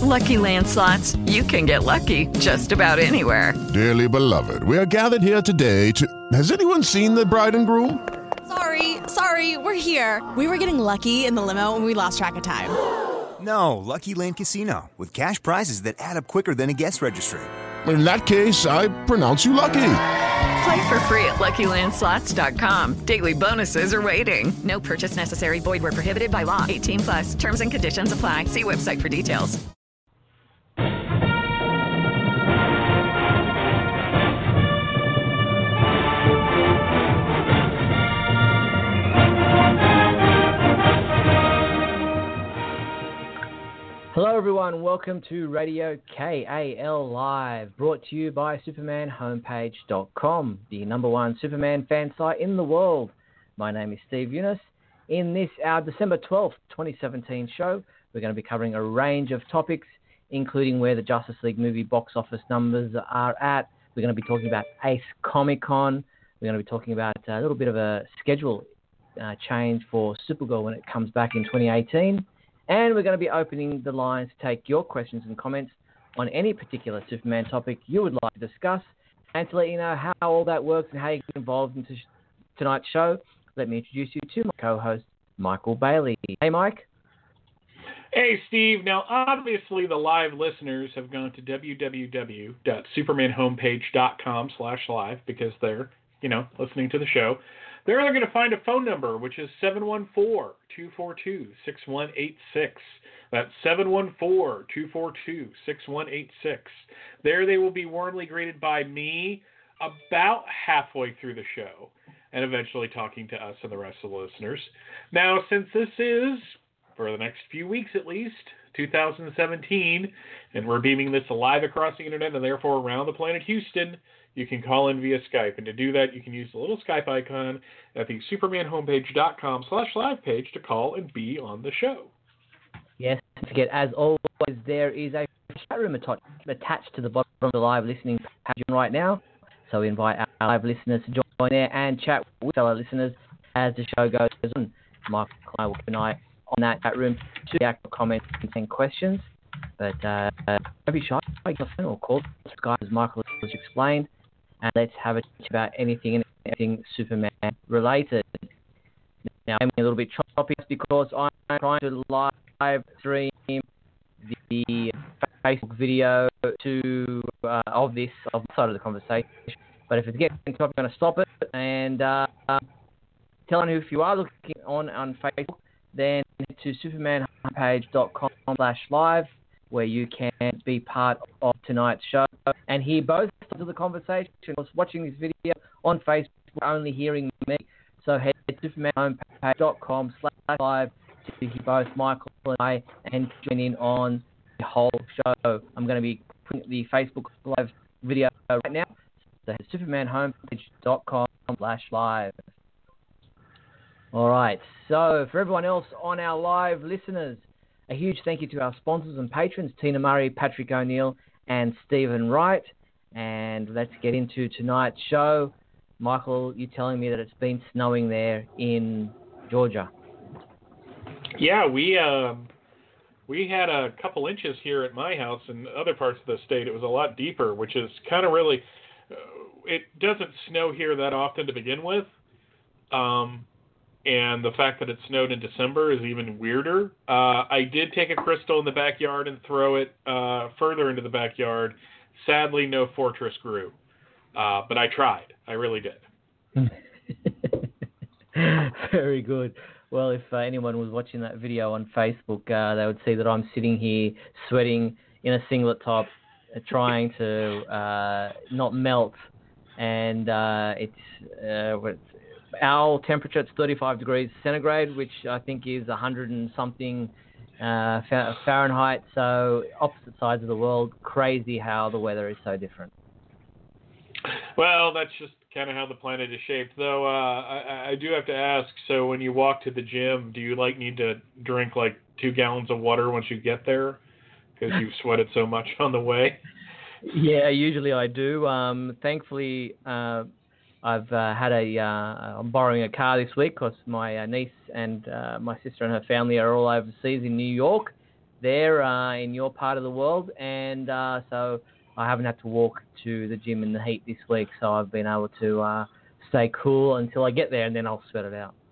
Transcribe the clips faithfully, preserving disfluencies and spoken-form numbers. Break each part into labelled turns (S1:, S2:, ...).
S1: Lucky Land Slots, you can get lucky just about anywhere.
S2: Dearly beloved, we are gathered here today to... Has anyone seen the bride and groom?
S3: Sorry, sorry, we're here. We were getting lucky in the limo and we lost track of time.
S4: No, Lucky Land Casino, with cash prizes that add up quicker than a guest registry.
S2: In that case, I pronounce you lucky.
S1: Play for free at Lucky Land Slots dot com. Daily bonuses are waiting. No purchase necessary. Void where prohibited by law. eighteen plus. Terms and conditions apply. See website for details.
S5: Hello everyone, welcome to Radio K A L Live, brought to you by Superman Homepage dot com, the number one Superman fan site in the world. My name is Steve Younis. In this, our December twelfth, twenty seventeen show, we're going to be covering a range of topics, including where the Justice League movie box office numbers are at. We're going to be talking about Ace Comic Con. We're going to be talking about a little bit of a schedule uh, change for Supergirl when it comes back in twenty eighteen. And we're going to be opening the lines to take your questions and comments on any particular Superman topic you would like to discuss. And to let you know how all that works and how you get involved in tonight's show, let me introduce you to my co-host, Michael Bailey. Hey, Mike.
S6: Hey, Steve. Now, obviously, the live listeners have gone to w w w dot superman homepage dot com slash live because they're, you know, listening to the show. There they're going to find a phone number, which is seven one four, two four two, six one eight six. That's seven one four, two four two, six one eight six. There they will be warmly greeted by me about halfway through the show and eventually talking to us and the rest of the listeners. Now, since this is, for the next few weeks at least, two thousand seventeen, and we're beaming this live across the internet and therefore around the planet Houston, you can call in via Skype. And to do that, you can use the little Skype icon at the superman homepage dot com slash live page to call and be on the show.
S5: Yes, don't forget, as always, there is a chat room attached to the bottom of the live listening page right now. So we invite our live listeners to join there and chat with fellow listeners as the show goes on. Michael and I will keep an eye on that chat room to the actual comments and questions. But uh, don't be shy, make a phone or call Skype, as Michael has explained, and let's have a chat about anything and anything Superman related. Now, I'm a little bit choppy because I'm trying to live stream the Facebook video to uh, of this of this side of the conversation. But if it's getting choppy, I'm going to stop it and uh, tell you if you are looking on on Facebook, then head to superman homepage dot com slash live, where you can be part of tonight's show and hear both sides of the conversation. I was watching this video on Facebook, only hearing me. So head to superman homepage dot com slash live to hear both Michael and I and join in on the whole show. I'm going to be putting the Facebook live video right now. So head to superman homepage dot com slash live. All right. So for everyone else on our live listeners, a huge thank you to our sponsors and patrons, Tina Murray, Patrick O'Neill, and Stephen Wright. And let's get into tonight's show. Michael, you're telling me that it's been snowing there in Georgia.
S6: Yeah, we uh, we had a couple inches here at my house. In other parts of the state, it was a lot deeper, which is kind of really, uh, it doesn't snow here that often to begin with. Um And the fact that it snowed in December is even weirder. Uh, I did take a crystal in the backyard and throw it uh, further into the backyard. Sadly, no fortress grew. Uh, but I tried. I really did.
S5: Very good. Well, if uh, anyone was watching that video on Facebook, uh, they would see that I'm sitting here sweating in a singlet top, uh, trying to uh, not melt. And uh, it's... Uh, Our temperature is thirty-five degrees centigrade, which I think is one hundred and something uh, Fahrenheit. So opposite sides of the world. Crazy how the weather is so different.
S6: Well, that's just kind of how the planet is shaped. Though uh, I, I do have to ask, so when you walk to the gym, do you like need to drink like two gallons of water once you get there because you've sweated so much on the way?
S5: Yeah, usually I do. Um, thankfully, uh, I've uh, had a, uh, I'm borrowing a car this week because my uh, niece and uh, my sister and her family are all overseas in New York. there uh, in your part of the world, and uh, so I haven't had to walk to the gym in the heat this week, so I've been able to uh, stay cool until I get there, and then I'll sweat it out.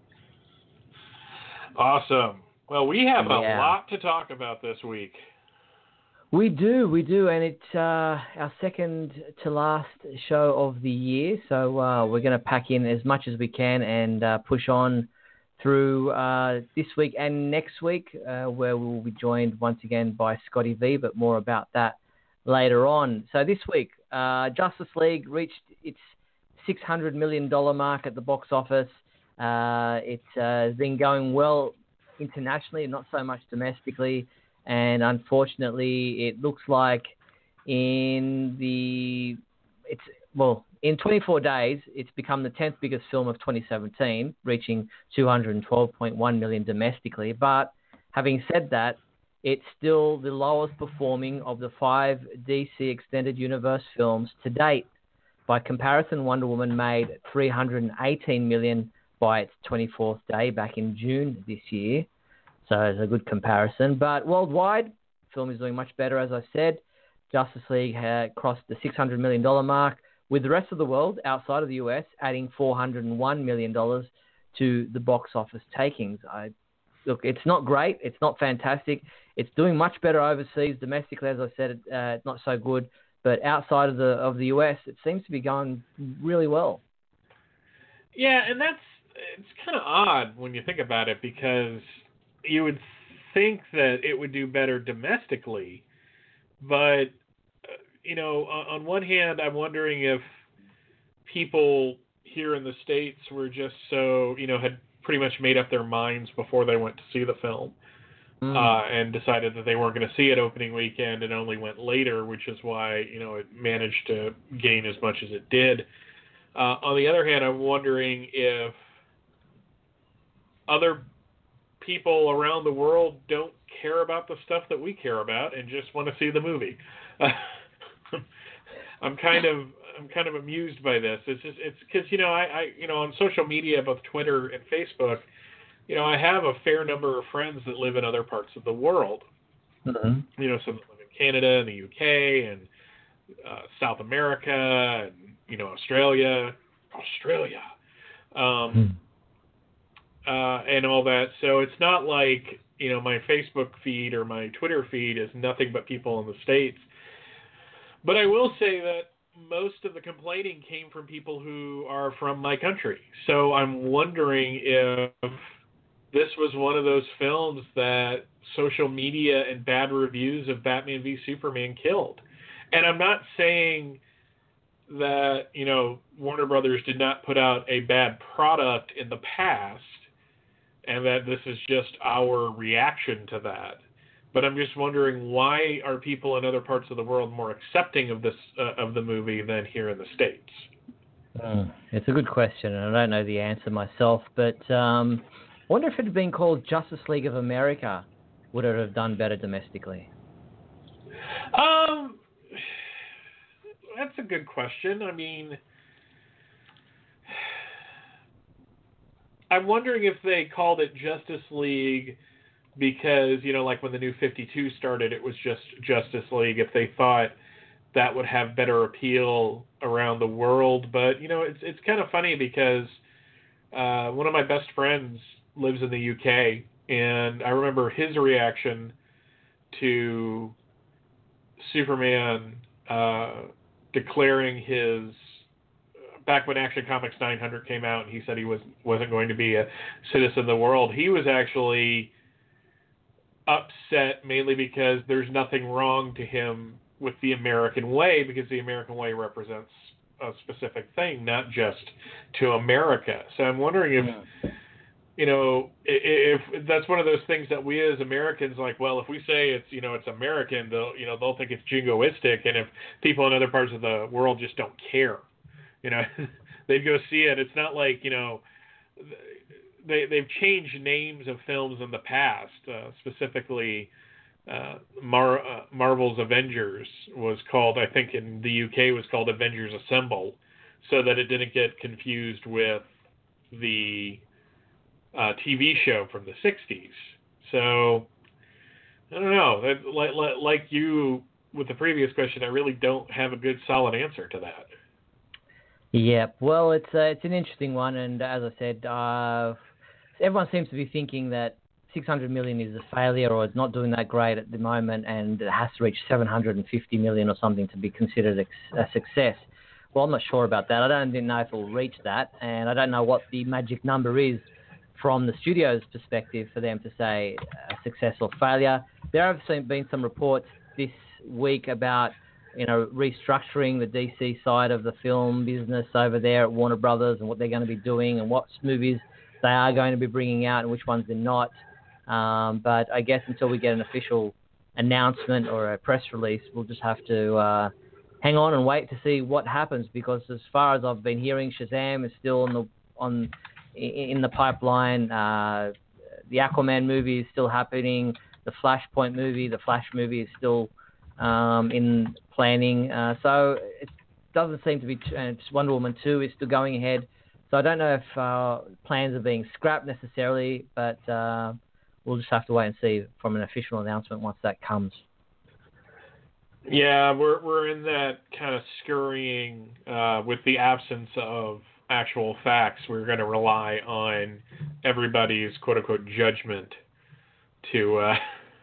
S6: Awesome. Well, we have
S5: Yeah.
S6: a lot to talk about this week.
S5: We do, we do, and it's uh, our second to last show of the year, so uh, we're going to pack in as much as we can and uh, push on through uh, this week and next week, uh, where we'll be joined once again by Scotty V, but more about that later on. So this week, uh, Justice League reached its six hundred million dollars mark at the box office. Uh, it uh, has been going well internationally, not so much domestically. And unfortunately, it looks like in the it's well in twenty-four days, it's become the tenth biggest film of twenty seventeen, reaching two hundred twelve point one million domestically. But having said that, it's still the lowest performing of the five D C Extended Universe films to date. By comparison, Wonder Woman made three hundred eighteen million by its twenty-fourth day back in June this year. So it's a good comparison. But worldwide, the film is doing much better, as I said. Justice League had crossed the six hundred million dollars mark, with the rest of the world outside of the U S adding four hundred one million dollars to the box office takings. I, look, it's not great. It's not fantastic. It's doing much better overseas. Domestically, as I said, uh, it's not so good. But outside of the of the U S, it seems to be going really well.
S6: Yeah, and that's it's kind of odd when you think about it, because you would think that it would do better domestically, but uh, you know, on, on one hand, I'm wondering if people here in the States were just so, you know, had pretty much made up their minds before they went to see the film, mm. uh, and decided that they weren't going to see it opening weekend and only went later, which is why, you know, it managed to gain as much as it did. Uh, on the other hand, I'm wondering if other people around the world don't care about the stuff that we care about and just want to see the movie. I'm kind of I'm kind of amused by this. It's just it's because you know I, I you know on social media, both Twitter and Facebook, you know I have a fair number of friends that live in other parts of the world. Mm-hmm. You know, some that live in Canada and the U K and uh, South America and you know Australia, Australia. Um, mm. Uh, and all that. So it's not like, you know, my Facebook feed or my Twitter feed is nothing but people in the States. But I will say that most of the complaining came from people who are from my country. So I'm wondering if this was one of those films that social media and bad reviews of Batman v Superman killed. And I'm not saying that, you know, Warner Brothers did not put out a bad product in the past, and that this is just our reaction to that. But I'm just wondering, why are people in other parts of the world more accepting of this uh, of the movie than here in the States?
S5: Mm, it's a good question, and I don't know the answer myself. But um, I wonder if it had been called Justice League of America, would it have done better domestically?
S6: Um, that's a good question. I mean, I'm wondering if they called it Justice League because, you know, like when the New fifty-two started, it was just Justice League, if they thought that would have better appeal around the world. But, you know, it's it's kind of funny because uh, one of my best friends lives in the U K, and I remember his reaction to Superman uh, declaring his back when Action Comics nine hundred came out, and he said he was, wasn't going to be a citizen of the world. He was actually upset mainly because there's nothing wrong to him with the American way, because the American way represents a specific thing, not just to America. So I'm wondering if, yeah. you know, if, if that's one of those things that we as Americans like, well, if we say it's, you know, it's American, they'll, you know, they'll think it's jingoistic. And if people in other parts of the world just don't care, you know, they'd go see it. It's not like, you know, they, they've changed names of films in the past. Uh, specifically, uh, Mar- uh, Marvel's Avengers was called, I think in the U K, was called Avengers Assemble, so that it didn't get confused with the uh, T V show from the sixties. So I don't know. That, like, like you with the previous question, I really don't have a good solid answer to that.
S5: Yeah, well, it's uh, it's an interesting one, and as I said, uh, everyone seems to be thinking that six hundred million is a failure, or it's not doing that great at the moment, and it has to reach seven hundred fifty million or something to be considered a, a success. Well, I'm not sure about that. I don't know if it'll reach that, and I don't know what the magic number is from the studio's perspective for them to say a success or failure. There have been some reports this week about, you know, restructuring the D C side of the film business over there at Warner Brothers and what they're going to be doing and what movies they are going to be bringing out and which ones they're not. Um, but I guess until we get an official announcement or a press release, we'll just have to uh, hang on and wait to see what happens, because as far as I've been hearing, Shazam is still on the on in the pipeline. Uh, the Aquaman movie is still happening. The Flashpoint movie, the Flash movie is still um, in planning. Uh, so it doesn't seem to be. Uh, Wonder Woman two is still going ahead. So I don't know if uh, plans are being scrapped necessarily, but uh, we'll just have to wait and see from an official announcement once that comes.
S6: Yeah, we're we're in that kind of scurrying uh, with the absence of actual facts. We're going to rely on everybody's quote unquote judgment to uh,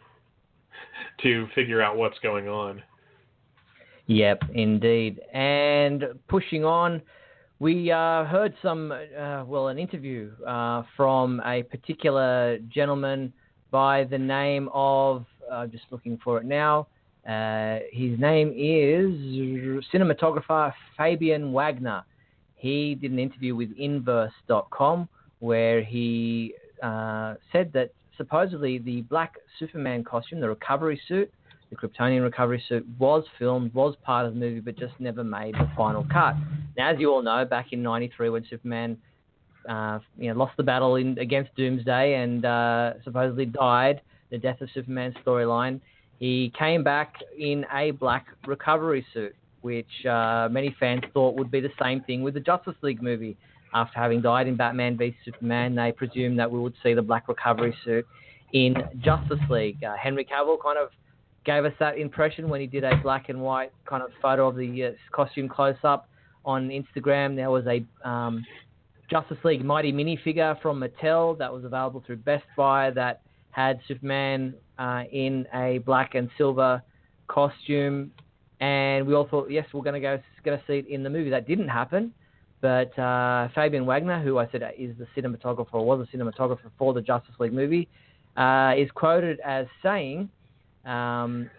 S6: to figure out what's going on.
S5: Yep, indeed. And pushing on, we uh, heard some, uh, well, an interview uh, from a particular gentleman by the name of, I'm uh, just looking for it now, uh, his name is cinematographer Fabian Wagner. He did an interview with Inverse dot com where he uh, said that supposedly the black Superman costume, the recovery suit, the Kryptonian recovery suit, was filmed, was part of the movie, but just never made the final cut. Now, as you all know, back in ninety-three when Superman uh, you know, lost the battle in, against Doomsday and uh, supposedly died, the Death of Superman storyline, he came back in a black recovery suit, which uh, many fans thought would be the same thing with the Justice League movie. After having died in Batman v Superman, they presumed that we would see the black recovery suit in Justice League. Uh, Henry Cavill kind of gave us that impression when he did a black and white kind of photo of the uh, costume close-up on Instagram. There was a um, Justice League Mighty minifigure from Mattel that was available through Best Buy that had Superman uh, in a black and silver costume. And we all thought, yes, we're going to go going to see it in the movie. That didn't happen. But uh, Fabian Wagner, who I said is the cinematographer, or was a cinematographer for the Justice League movie, uh, is quoted as saying, um,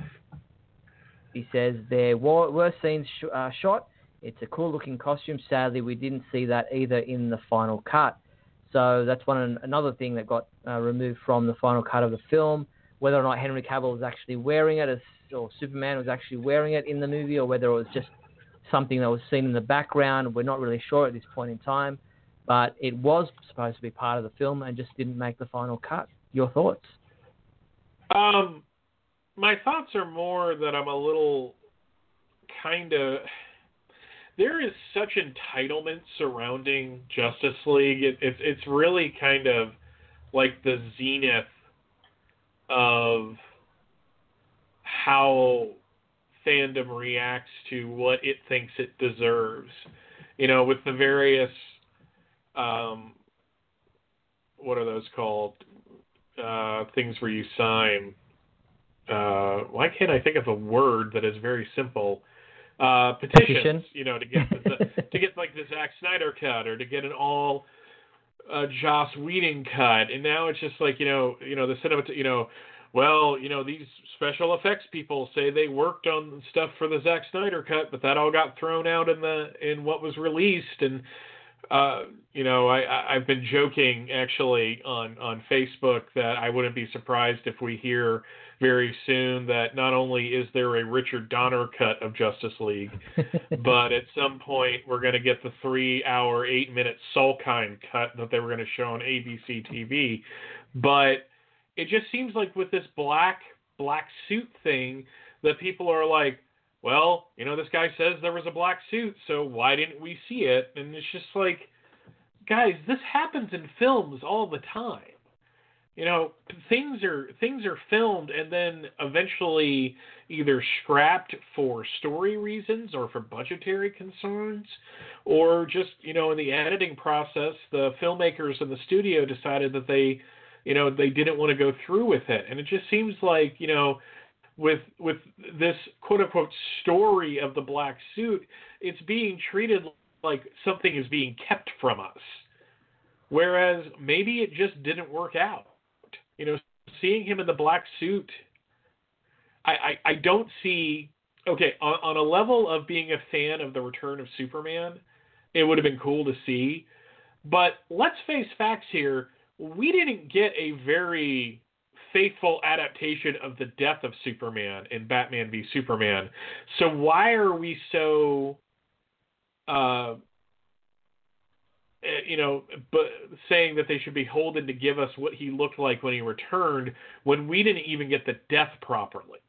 S5: he says, there were, were scenes sh- uh, shot. It's a cool-looking costume. Sadly, we didn't see that either in the final cut. So that's one another thing that got uh, removed from the final cut of the film. Whether or not Henry Cavill was actually wearing it, as, or Superman was actually wearing it in the movie, or whether it was just something that was seen in the background, we're not really sure at this point in time. But it was supposed to be part of the film and just didn't make the final cut. Your thoughts?
S6: Um, my thoughts are more that I'm a little kind of... There is such entitlement surrounding Justice League. It, it, it's really kind of like the zenith of how fandom reacts to what it thinks it deserves. You know, with the various, um, what are those called? Uh, things where you sign. Uh, why can't I think of a word that is very simple? Uh, petitions, Petition. you know, to get the, to get like the Zack Snyder cut, or to get an all uh, Joss Whedon cut, and now it's just like you know, you know the cinema, you know, well, you know these special effects people say they worked on stuff for the Zack Snyder cut, but that all got thrown out in the in what was released, and uh, you know, I, I've been joking actually on on Facebook that I wouldn't be surprised if we hear very soon that not only is there a Richard Donner cut of Justice League, but at some point we're going to get the three-hour, eight-minute Solkine cut that they were going to show on A B C T V. But it just seems like with this black black suit thing that people are like, well, you know, this guy says there was a black suit, so why didn't we see it? And it's just like, guys, this happens in films all the time. You know, things are things are filmed and then eventually either scrapped for story reasons or for budgetary concerns, or just, you know, in the editing process, the filmmakers in the studio decided that they, you know, they didn't want to go through with it. And it just seems like, you know, with with this quote unquote story of the black suit, it's being treated like something is being kept from us. Whereas maybe it just didn't work out. You know, seeing him in the black suit, I, I, I don't see, okay, on, on a level of being a fan of the Return of Superman, it would have been cool to see. But let's face facts here. We didn't get a very faithful adaptation of the death of Superman in Batman v Superman. So why are we so... Uh, you know, but saying that they should be holden to give us what he looked like when he returned, when we didn't even get the death properly.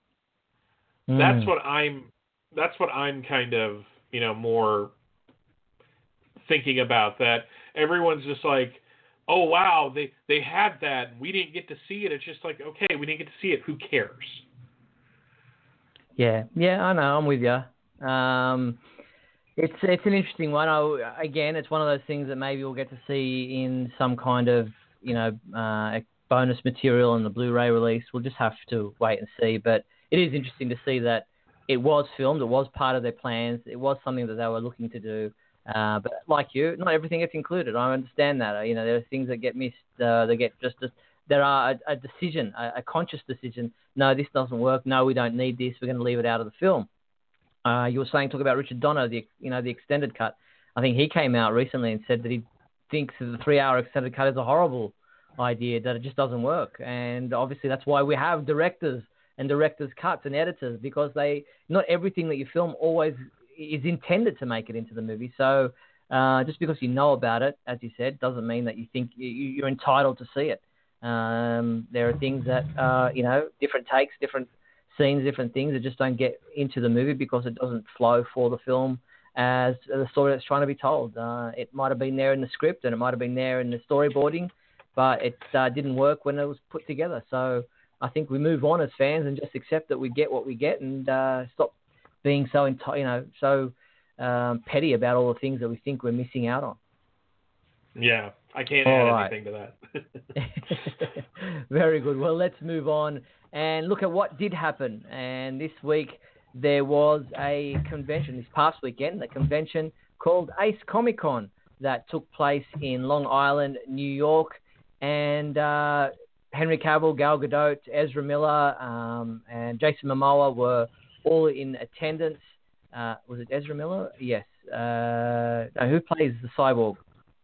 S6: Mm. That's what I'm. That's what I'm kind of, you know, more thinking about. That everyone's just like, oh wow, they they had that. We didn't get to see it. It's just like, okay, we didn't get to see it. Who cares?
S5: Yeah, yeah, I know. I'm with you. Um, It's it's an interesting one. I, again, it's one of those things that maybe we'll get to see in some kind of, you know, uh, bonus material in the Blu-ray release. We'll just have to wait and see. But it is interesting to see that it was filmed. It was part of their plans. It was something that they were looking to do. Uh, but like you, not everything gets included. I understand that. You know, there are things that get missed. Uh, they get just a, there are a, a decision, a, a conscious decision. No, this doesn't work. No, we don't need this. We're going to leave it out of the film. Uh, you were saying, talk about Richard Donner, the you know the extended cut. I think he came out recently and said that he thinks that the three-hour extended cut is a horrible idea, that it just doesn't work. And obviously that's why we have directors and directors' cuts and editors, because they not everything that you film always is intended to make it into the movie. So uh, just because you know about it, as you said, doesn't mean that you think you, you're entitled to see it. Um, there are things that uh, you know, different takes, different scenes, different things that just don't get into the movie because it doesn't flow for the film as the story that's trying to be told. Uh, it might have been there in the script and it might have been there in the storyboarding, but it uh, didn't work when it was put together. So I think we move on as fans and just accept that we get what we get and uh, stop being so, enti- you know, so um, petty about all the things that we think we're missing out on.
S6: Yeah, I can't
S5: all
S6: add
S5: right.
S6: anything to that.
S5: Very good. Well, let's move on and look at what did happen. And this week there was a convention, this past weekend, a convention called Ace Comic Con that took place in Long Island, New York. And uh, Henry Cavill, Gal Gadot, Ezra Miller, um, and Jason Momoa were all in attendance. Uh, was it Ezra Miller? Yes. Uh, no, who plays the cyborg?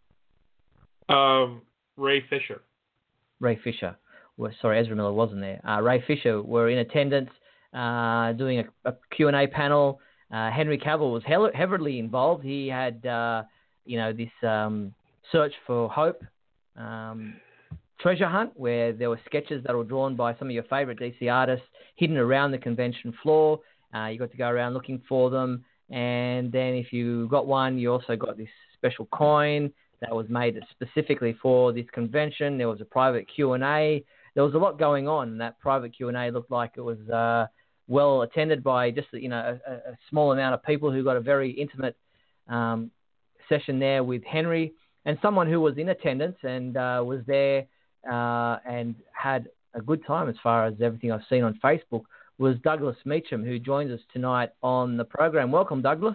S6: Um, Ray Fisher.
S5: Ray Fisher. Well, sorry, Ezra Miller wasn't there. Uh, Ray Fisher were in attendance, uh, doing a, a Q and A panel. Uh, Henry Cavill was he- heavily involved. He had, uh, you know, this um, search for hope, um, treasure hunt, where there were sketches that were drawn by some of your favorite D C artists hidden around the convention floor. Uh, you got to go around looking for them. And then if you got one, you also got this special coin that was made specifically for this convention. There was a private Q and A. There was a lot going on, and that private Q and A looked like it was uh, well attended by just, you know, a, a small amount of people who got a very intimate um, session there with Henry. And someone who was in attendance and uh, was there uh, and had a good time, as far as everything I've seen on Facebook, was Douglas Meacham, who joins us tonight on the program. Welcome, Douglas.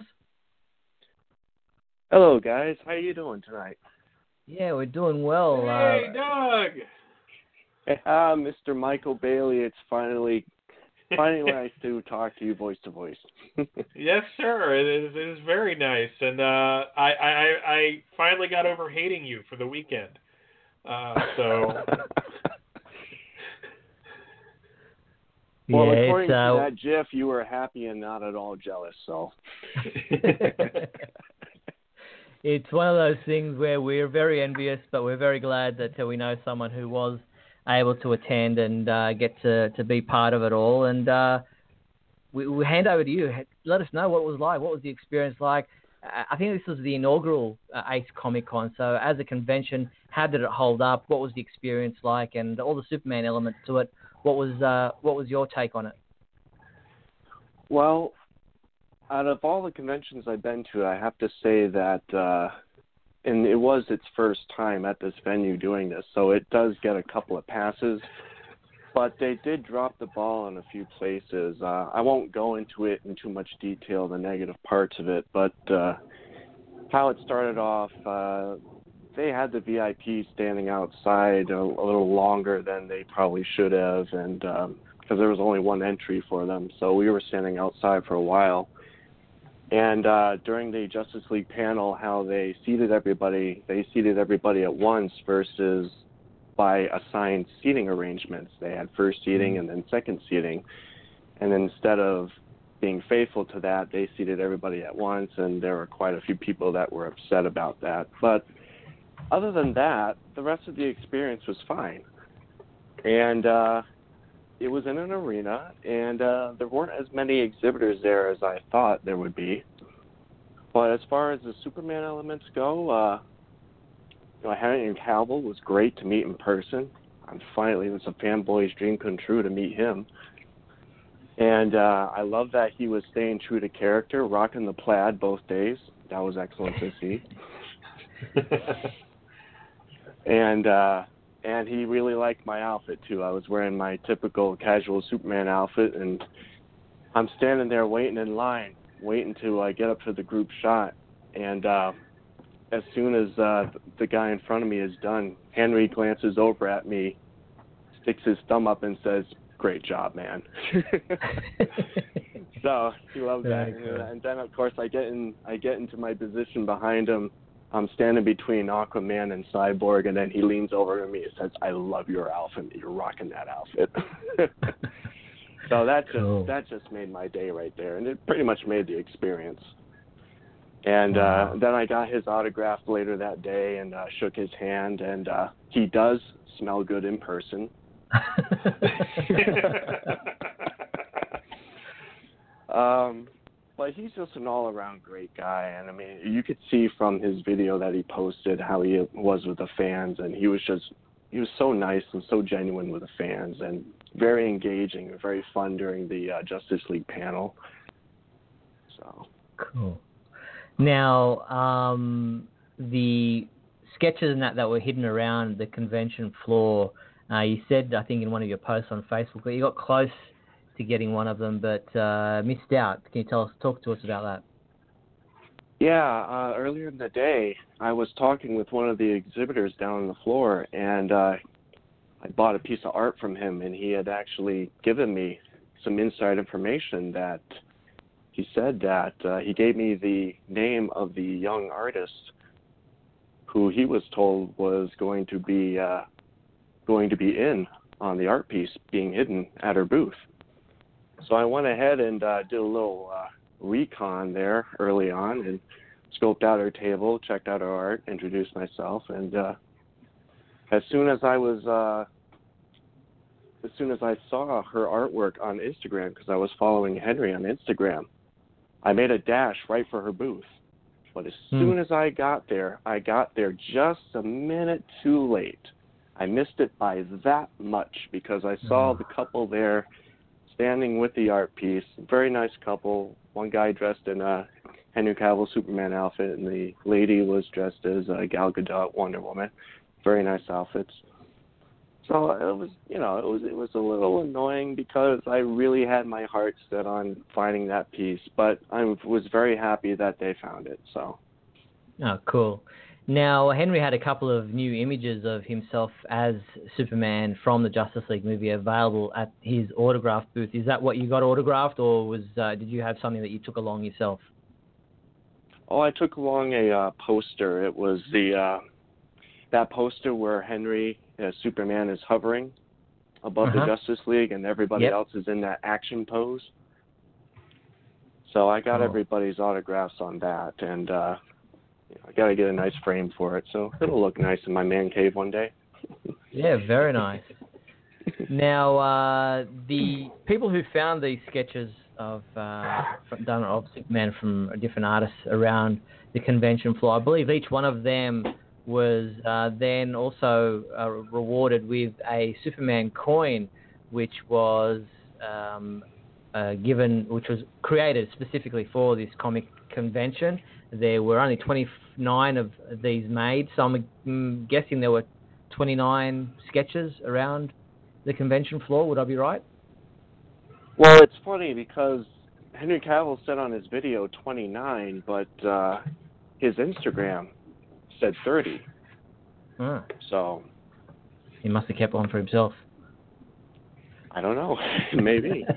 S7: Hello, guys. How are you doing tonight?
S5: Yeah, we're doing well.
S6: Hey,
S5: uh,
S6: Doug!
S7: Hey, uh, Mister Michael Bailey, it's finally finally nice to talk to you voice to voice.
S6: Yes, sir. It is, it is very nice. And uh, I, I, I finally got over hating you for the weekend. Uh, so...
S7: Well,
S5: yeah,
S7: according
S5: uh,
S7: to that GIF, you were happy and not at all jealous, so...
S5: It's one of those things where we're very envious, but we're very glad that uh, we know someone who was able to attend and uh, get to, to be part of it all. And uh, we, we hand over to you. Let us know what it was like. What was the experience like? I think this was the inaugural uh, Ace Comic Con. So as a convention, How did it hold up? What was the experience like? And all the Superman elements to it. What was uh, what was your take on it?
S7: Well, out of all the conventions I've been to, I have to say that, uh, and it was its first time at this venue doing this, so it does get a couple of passes. But they did drop the ball in a few places. Uh, I won't go into it in too much detail, the negative parts of it, but uh, how it started off, uh, they had the V I Ps standing outside a, a little longer than they probably should have, and um, because there was only one entry for them, so we were standing outside for a while. And uh, during the Justice League panel, how they seated everybody, they seated everybody at once versus by assigned seating arrangements. They had first seating and then second seating. And instead of being faithful to that, they seated everybody at once, and there were quite a few people that were upset about that. But other than that, the rest of the experience was fine. And uh, it was in an arena, and uh, there weren't as many exhibitors there as I thought there would be. But as far as the Superman elements go, uh, you know, Henry Cavill was great to meet in person. And finally, it was a fanboy's dream come true to meet him. And uh, I love that he was staying true to character, rocking the plaid both days. That was excellent to see. and uh, and he really liked my outfit, too. I was wearing my typical casual Superman outfit, and I'm standing there waiting in line, waiting to uh, get up to the group shot. And uh, as soon as uh, the guy in front of me is done, Henry glances over at me, sticks his thumb up, and says, "Great job, man." So he loved that. Cool. And then, of course, I get in. I get into my position behind him. I'm standing between Aquaman and Cyborg, and then he leans over to me and says, "I love your outfit. You're rocking that outfit." So that just cool. that just made my day right there, and it pretty much made the experience. And wow. uh, then I got his autograph later that day and uh, shook his hand, and uh, he does smell good in person. um, but he's just an all-around great guy, and I mean, you could see from his video that he posted how he was with the fans, and he was just he was so nice and so genuine with the fans, and very engaging and very fun during the uh, Justice League panel. So
S5: cool. Now, um, the sketches and that that were hidden around the convention floor. Uh, you said, I think, in one of your posts on Facebook that you got close to getting one of them, but uh, missed out. Can you tell us, talk to us about that?
S7: Yeah, uh, earlier in the day, I was talking with one of the exhibitors down on the floor, and uh, I bought a piece of art from him, and he had actually given me some inside information that he said that uh, he gave me the name of the young artist who he was told was going to be uh, going to be in on the art piece being hidden at her booth. So I went ahead and uh, did a little uh, recon there early on and scoped out her table, checked out her art, introduced myself, and uh, as soon as I was, uh, as soon as I saw her artwork on Instagram, because I was following Henry on Instagram, I made a dash right for her booth. But as hmm. soon as I got there, I got there just a minute too late. I missed it by that much because I saw the couple there standing with the art piece. Very nice couple. One guy dressed in a Henry Cavill Superman outfit, and the lady was dressed as uh, Gal Gadot Wonder Woman. Very nice outfits. So it was, you know, it was it was a little annoying because I really had my heart set on finding that piece, but I was very happy that they found it. So.
S5: Oh, cool. Now, Henry had a couple of new images of himself as Superman from the Justice League movie available at his autograph booth. Is that what you got autographed, or was uh, did you have something that you took along yourself?
S7: Oh, I took along a uh, poster. It was the uh, that poster where Henry, uh, Superman, is hovering above uh-huh. the Justice League, and everybody yep. else is in that action pose. So I got oh. everybody's autographs on that, and uh, you know, I got to get a nice frame for it, so it'll look nice in my man cave one day.
S5: Yeah, very nice. Now, uh, the people who found these sketches of uh, from, done of Superman from different artists around the convention floor, I believe each one of them was uh, then also uh, rewarded with a Superman coin, which was um, uh, given, which was created specifically for this comic convention. There were only twenty-nine of these made, so I'm mm, guessing there were twenty-nine sketches around the convention floor. Would I be right?
S7: Well, it's funny because Henry Cavill said on his video twenty-nine, but uh, his Instagram said thirty.
S5: Hmm.
S7: So
S5: He must have kept one for himself.
S7: I don't know. Maybe.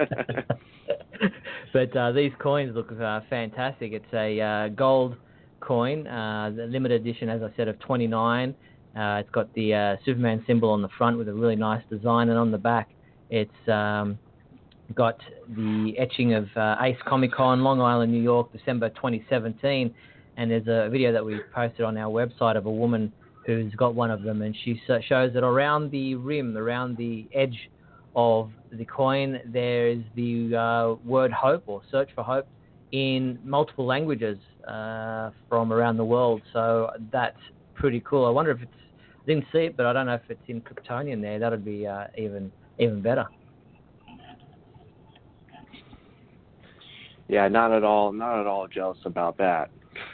S5: But uh, these coins look uh, fantastic. It's a uh, gold coin, uh, the limited edition, as I said, of twenty-nine. Uh, it's got the uh, Superman symbol on the front with a really nice design, and on the back it's um, got the etching of uh, Ace Comic Con, Long Island, New York, December twenty seventeen. And there's a video that we posted on our website of a woman who's got one of them, and she shows that around the rim, around the edge of the coin, there's the uh, word hope or search for hope in multiple languages uh, from around the world. So that's pretty cool. I wonder if it's, I didn't see it, but I don't know if it's in Kryptonian there. That would be uh, even even better.
S7: Yeah, not at all. Not at all jealous about that.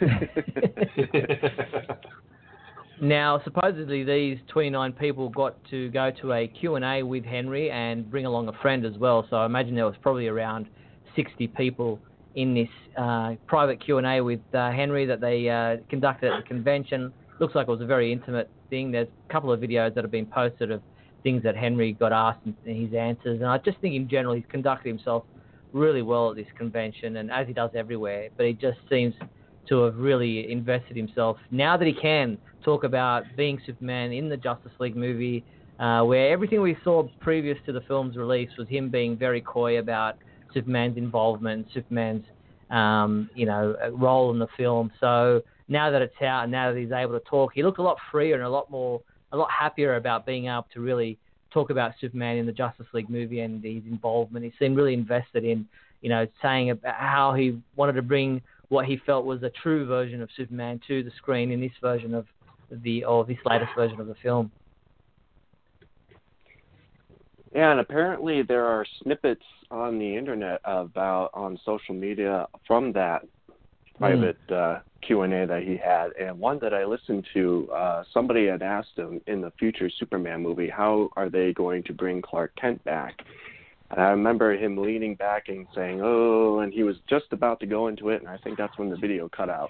S5: Now, supposedly these twenty-nine people got to go to a Q and A with Henry and bring along a friend as well. So I imagine there was probably around sixty people in this uh, private Q and A with uh, Henry that they uh, conducted at the convention. Looks like it was a very intimate thing. There's a couple of videos that have been posted of things that Henry got asked and his answers. And I just think in general he's conducted himself really well at this convention, and as he does everywhere. But he just seems to have really invested himself. Now that he can talk about being Superman in the Justice League movie, uh, where everything we saw previous to the film's release was him being very coy about Superman's involvement, Superman's um, you know, role in the film. So now that it's out and now that he's able to talk, he looked a lot freer and a lot more, a lot happier about being able to really talk about Superman in the Justice League movie and his involvement. He seemed really invested in, you know, saying about how he wanted to bring what he felt was a true version of Superman to the screen in this version of the, or this latest version of the film.
S7: Yeah, and apparently there are snippets on the internet about, on social media from that private mm. uh, Q and A that he had, and one that I listened to, uh, somebody had asked him in the future Superman movie, how are they going to bring Clark Kent back? And I remember him leaning back and saying, oh, and he was just about to go into it, and I think that's when the video cut out.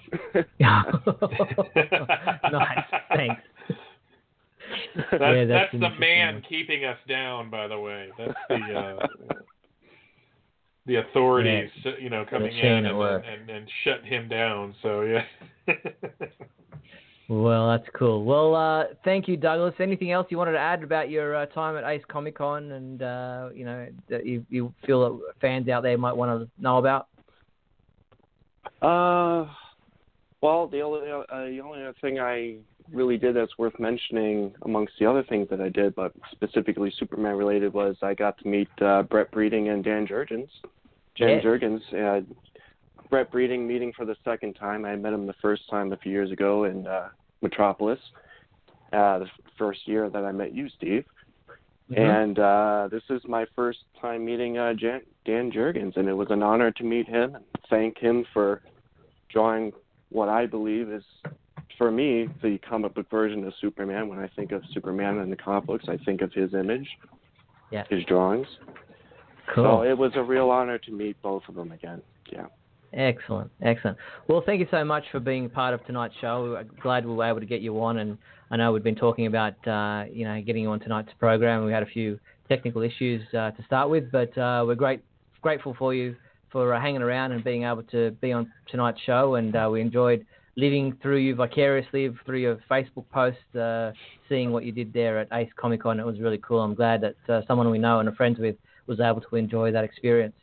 S5: Nice, thanks.
S6: That's,
S5: yeah,
S6: that's, that's the man keeping us down, by the way. That's the uh, the authorities, yeah, you know, coming in and, and, and shutting him down. So, yeah.
S5: Well, that's cool. Well, uh, thank you, Douglas. Anything else you wanted to add about your uh, time at Ace Comic Con, and uh, you know, that you, you feel that fans out there might want to know about?
S7: Uh, well, the only uh, the only other thing I really did that's worth mentioning amongst the other things that I did, but specifically Superman related, was I got to meet uh, Brett Breeding and Dan Jurgens. Jan
S5: yes.
S7: Jurgens. Uh, Brett Breeding meeting for the second time. I met him the first time a few years ago in uh, Metropolis, uh, the first year that I met you, Steve. Mm-hmm. And uh, this is my first time meeting uh, Jan- Dan Jurgens, and it was an honor to meet him and thank him for drawing what I believe is, for me, the comic book version of Superman. When I think of Superman in the comic books, I think of his image,
S5: yeah.
S7: his drawings.
S5: Cool.
S7: So it was a real honor to meet both of them again. Yeah.
S5: Excellent, excellent. Well, thank you so much for being part of tonight's show. We're glad we were able to get you on, and I know we've been talking about, uh, you know, getting you on tonight's program. We had a few technical issues uh, to start with, but uh, we're great, grateful for you for uh, hanging around and being able to be on tonight's show, and uh, we enjoyed living through you vicariously through your Facebook post, uh, seeing what you did there at Ace Comic Con. It was really cool. I'm glad that uh, someone we know and are friends with was able to enjoy that experience.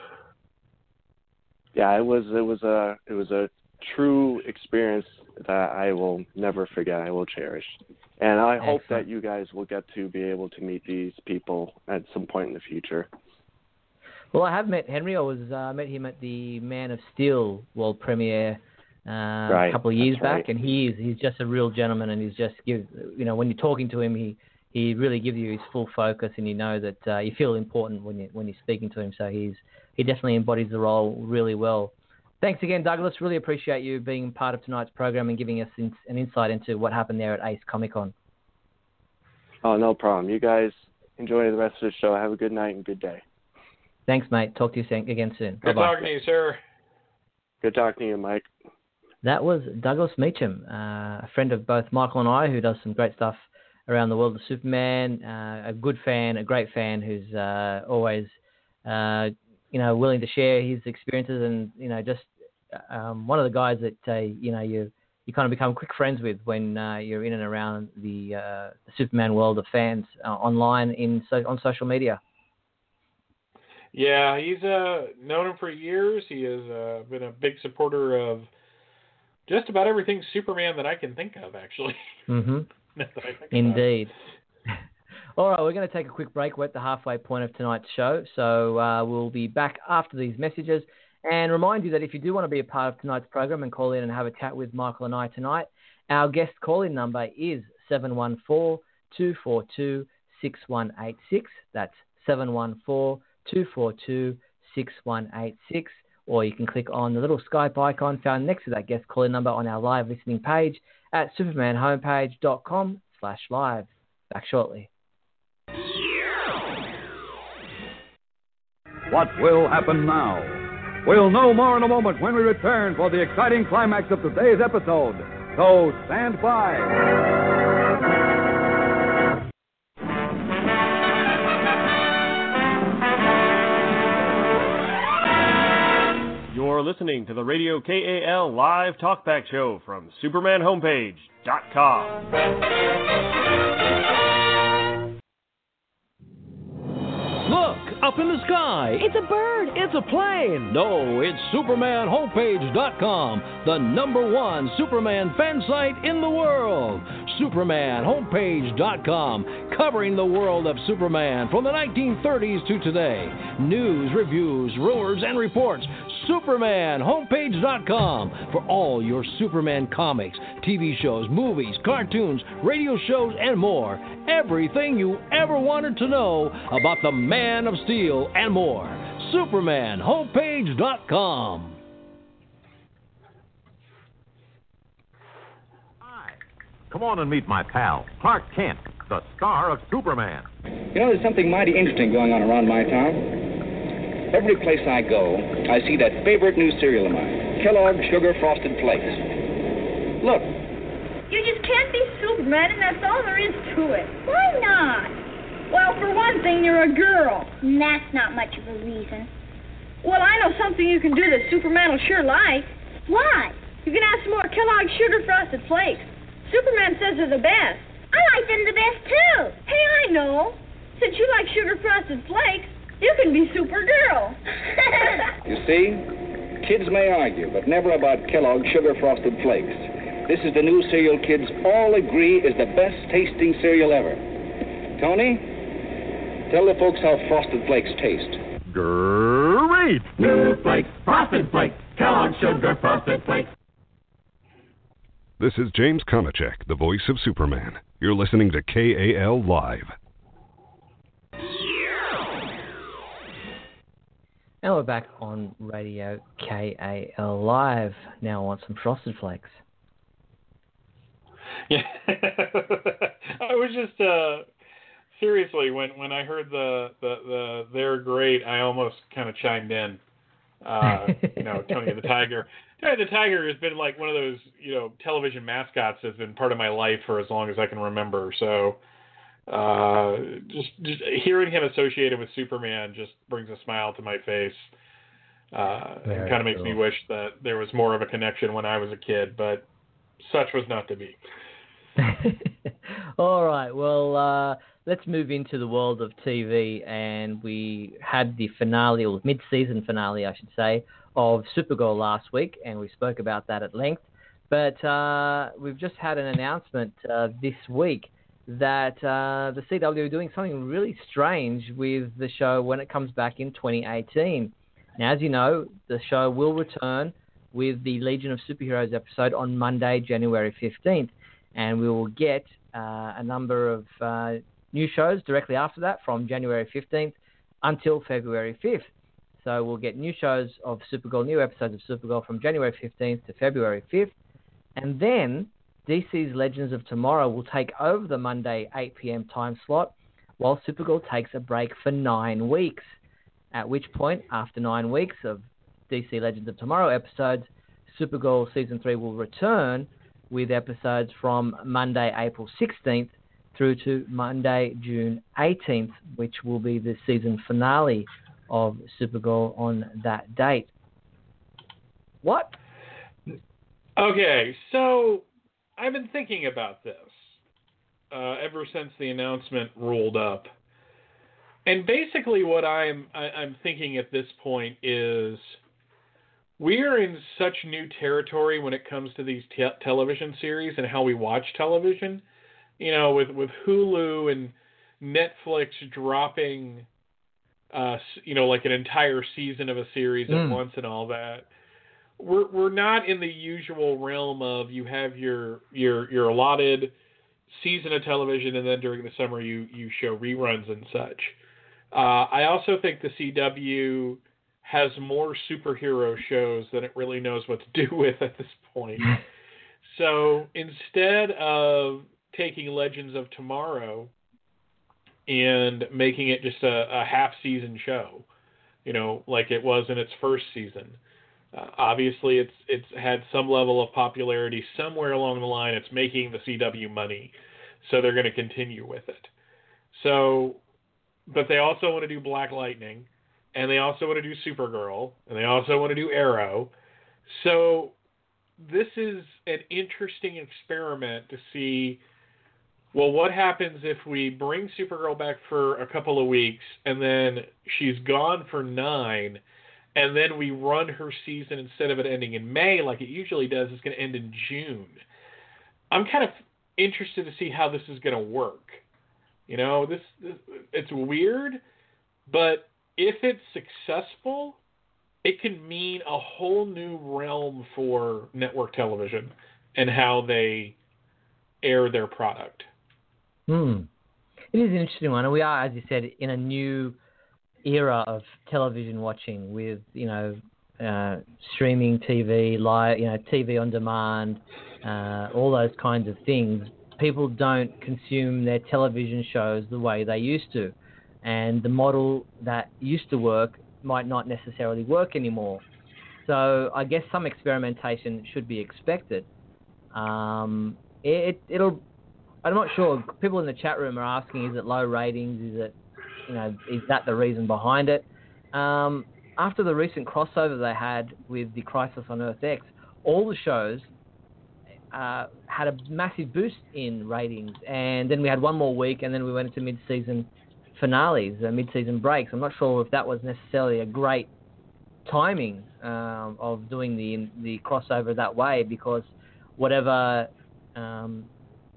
S7: Yeah, it was it was a it was a true experience that I will never forget. I will cherish, and I Excellent. hope that you guys will get to be able to meet these people at some point in the future.
S5: Well, I have met Henry. I was uh, met him at the Man of Steel world premiere uh,
S7: right.
S5: a couple of years
S7: That's
S5: back,
S7: right.
S5: and he is he's just a real gentleman, and he's just give you know when you're talking to him, he he really gives you his full focus, and you know that uh, you feel important when you when you're speaking to him. So he's he definitely embodies the role really well. Thanks again, Douglas. Really appreciate you being part of tonight's program and giving us in, an insight into what happened there at Ace Comic Con.
S7: Oh, no problem. You guys enjoy the rest of the show. Have a good night and good day.
S5: Thanks, mate. Talk to you again soon.
S6: Good
S5: Bye-bye.
S6: talking to you, sir.
S7: Good talking to you, Mike.
S5: That was Douglas Meacham, uh, a friend of both Michael and I, who does some great stuff around the world of Superman. Uh, a good fan, a great fan, who's uh, always, uh, you know, willing to share his experiences, and you know, just um, one of the guys that uh, you know you you kind of become quick friends with when uh, you're in and around the, uh, the Superman world of fans uh, online in so, on social media.
S6: Yeah, he's uh, known him for years. He has uh, been a big supporter of just about everything Superman that I can think of, actually.
S5: Mm-hmm. Indeed. All right, we're going to take a quick break. We're at the halfway point of tonight's show, so uh, we'll be back after these messages. And remind you that if you do want to be a part of tonight's program and call in and have a chat with Michael and I tonight, our guest call-in number is seven one four, two four two, six one eight six. That's seven one four, two four two, six one eight six. Or you can click on the little Skype icon found next to that guest call-in number on our live listening page at superman homepage dot com slash live. Back shortly.
S8: What will happen now? We'll know more in a moment when we return for the exciting climax of today's episode. So stand by.
S9: You're listening to the Radio K A L live talkback show from superman homepage dot com.
S10: Look, up in the sky.
S11: It's a bird.
S10: It's a plane. No, it's superman homepage dot com, the number one Superman fan site in the world. superman homepage dot com, covering the world of Superman from the nineteen thirties to today. News, reviews, rumors, and reports. superman homepage dot com for all your Superman comics, T V shows, movies, cartoons, radio shows, and more. Everything you ever wanted to know about the Man of Steel and more. superman homepage dot com.
S12: Hi. Come on and meet my pal, Clark Kent, the star of Superman.
S13: You know, there's something mighty interesting going on around my town. Every place I go, I see that favorite new cereal of mine, Kellogg's Sugar Frosted Flakes. Look.
S14: You just can't be Superman, and that's all there is to it. Why not? Well, for one thing, you're a girl.
S15: And that's not much of a reason.
S14: Well, I know something you can do that Superman will sure like.
S15: What?
S14: You can have some more Kellogg's Sugar Frosted Flakes. Superman says they're the best.
S15: I like them the best, too.
S14: Hey, I know. Since you like Sugar Frosted Flakes, you can be Supergirl.
S13: You see, kids may argue, but never about Kellogg's Sugar Frosted Flakes. This is the new cereal kids all agree is the best tasting cereal ever. Tony, tell the folks how Frosted Flakes taste.
S12: Great! New Flakes, Frosted Flakes, Kellogg's Sugar Frosted Flakes.
S16: This is James Konachek, the voice of Superman. You're listening to K A L Live.
S5: And we're back on Radio K A L Live. Now I want some Frosted Flakes.
S6: Yeah. I was just, uh, seriously, when, when I heard the, the, the they're great, I almost kind of chimed in. Uh, you know, Tony the Tiger. Tony the Tiger has been like one of those, you know, television mascots that's been part of my life for as long as I can remember. So uh, just, just hearing him associated with Superman just brings a smile to my face. Uh, and kind of makes cool. me wish that there was more of a connection when I was a kid, but such was not to be.
S5: All right, well, uh, let's move into the world of T V, and we had the finale, or mid-season finale, I should say, of Supergirl last week, and we spoke about that at length. But uh, we've just had an announcement uh, this week that uh, the C W are doing something really strange with the show when it comes back in twenty eighteen. Now, as you know, the show will return with the Legion of Superheroes episode on Monday, January fifteenth. And we will get uh, a number of uh, new shows directly after that from January fifteenth until February fifth. So we'll get new shows of Supergirl, new episodes of Supergirl from January fifteenth to February fifth. And then D C's Legends of Tomorrow will take over the Monday eight p.m. time slot while Supergirl takes a break for nine weeks. At which point, after nine weeks of D C Legends of Tomorrow episodes, Supergirl Season three will return with episodes from Monday, April sixteenth through to Monday, June eighteenth, which will be the season finale of Supergirl on that date. What?
S6: Okay, so I've been thinking about this uh, ever since the announcement rolled up. And basically what I'm, I, I'm thinking at this point is we are in such new territory when it comes to these te- television series and how we watch television. You know, with, with Hulu and Netflix dropping, uh, you know, like an entire season of a series mm. at once and all that. We're we're not in the usual realm of you have your your your allotted season of television and then during the summer you, you show reruns and such. Uh, I also think the C W has more superhero shows than it really knows what to do with at this point. So instead of taking Legends of Tomorrow and making it just a, a half-season show, you know, like it was in its first season, uh, obviously it's it's had some level of popularity somewhere along the line. It's making the C W money, so they're going to continue with it. So, but they also want to do Black Lightning, and they also want to do Supergirl, and they also want to do Arrow. So this is an interesting experiment to see, well, what happens if we bring Supergirl back for a couple of weeks, and then she's gone for nine, and then we run her season instead of it ending in May like it usually does, it's going to end in June. I'm kind of interested to see how this is going to work. You know, this, this it's weird, but if it's successful, it can mean a whole new realm for network television and how they air their product.
S5: Hmm. It is an interesting one. And we are, as you said, in a new era of television watching with, you know, uh, streaming T V, live, you know, T V on demand, uh, all those kinds of things. People don't consume their television shows the way they used to. And the model that used to work might not necessarily work anymore. So I guess some experimentation should be expected. Um, it, it'll, I'm not sure. People in the chat room are asking, is it low ratings? Is it, you know, is that the reason behind it? Um, after the recent crossover they had with the Crisis on Earth X, all the shows uh, had a massive boost in ratings. And then we had one more week, and then we went into mid-season finales, uh, mid-season breaks. I'm not sure if that was necessarily a great timing um, of doing the the crossover that way, because whatever um,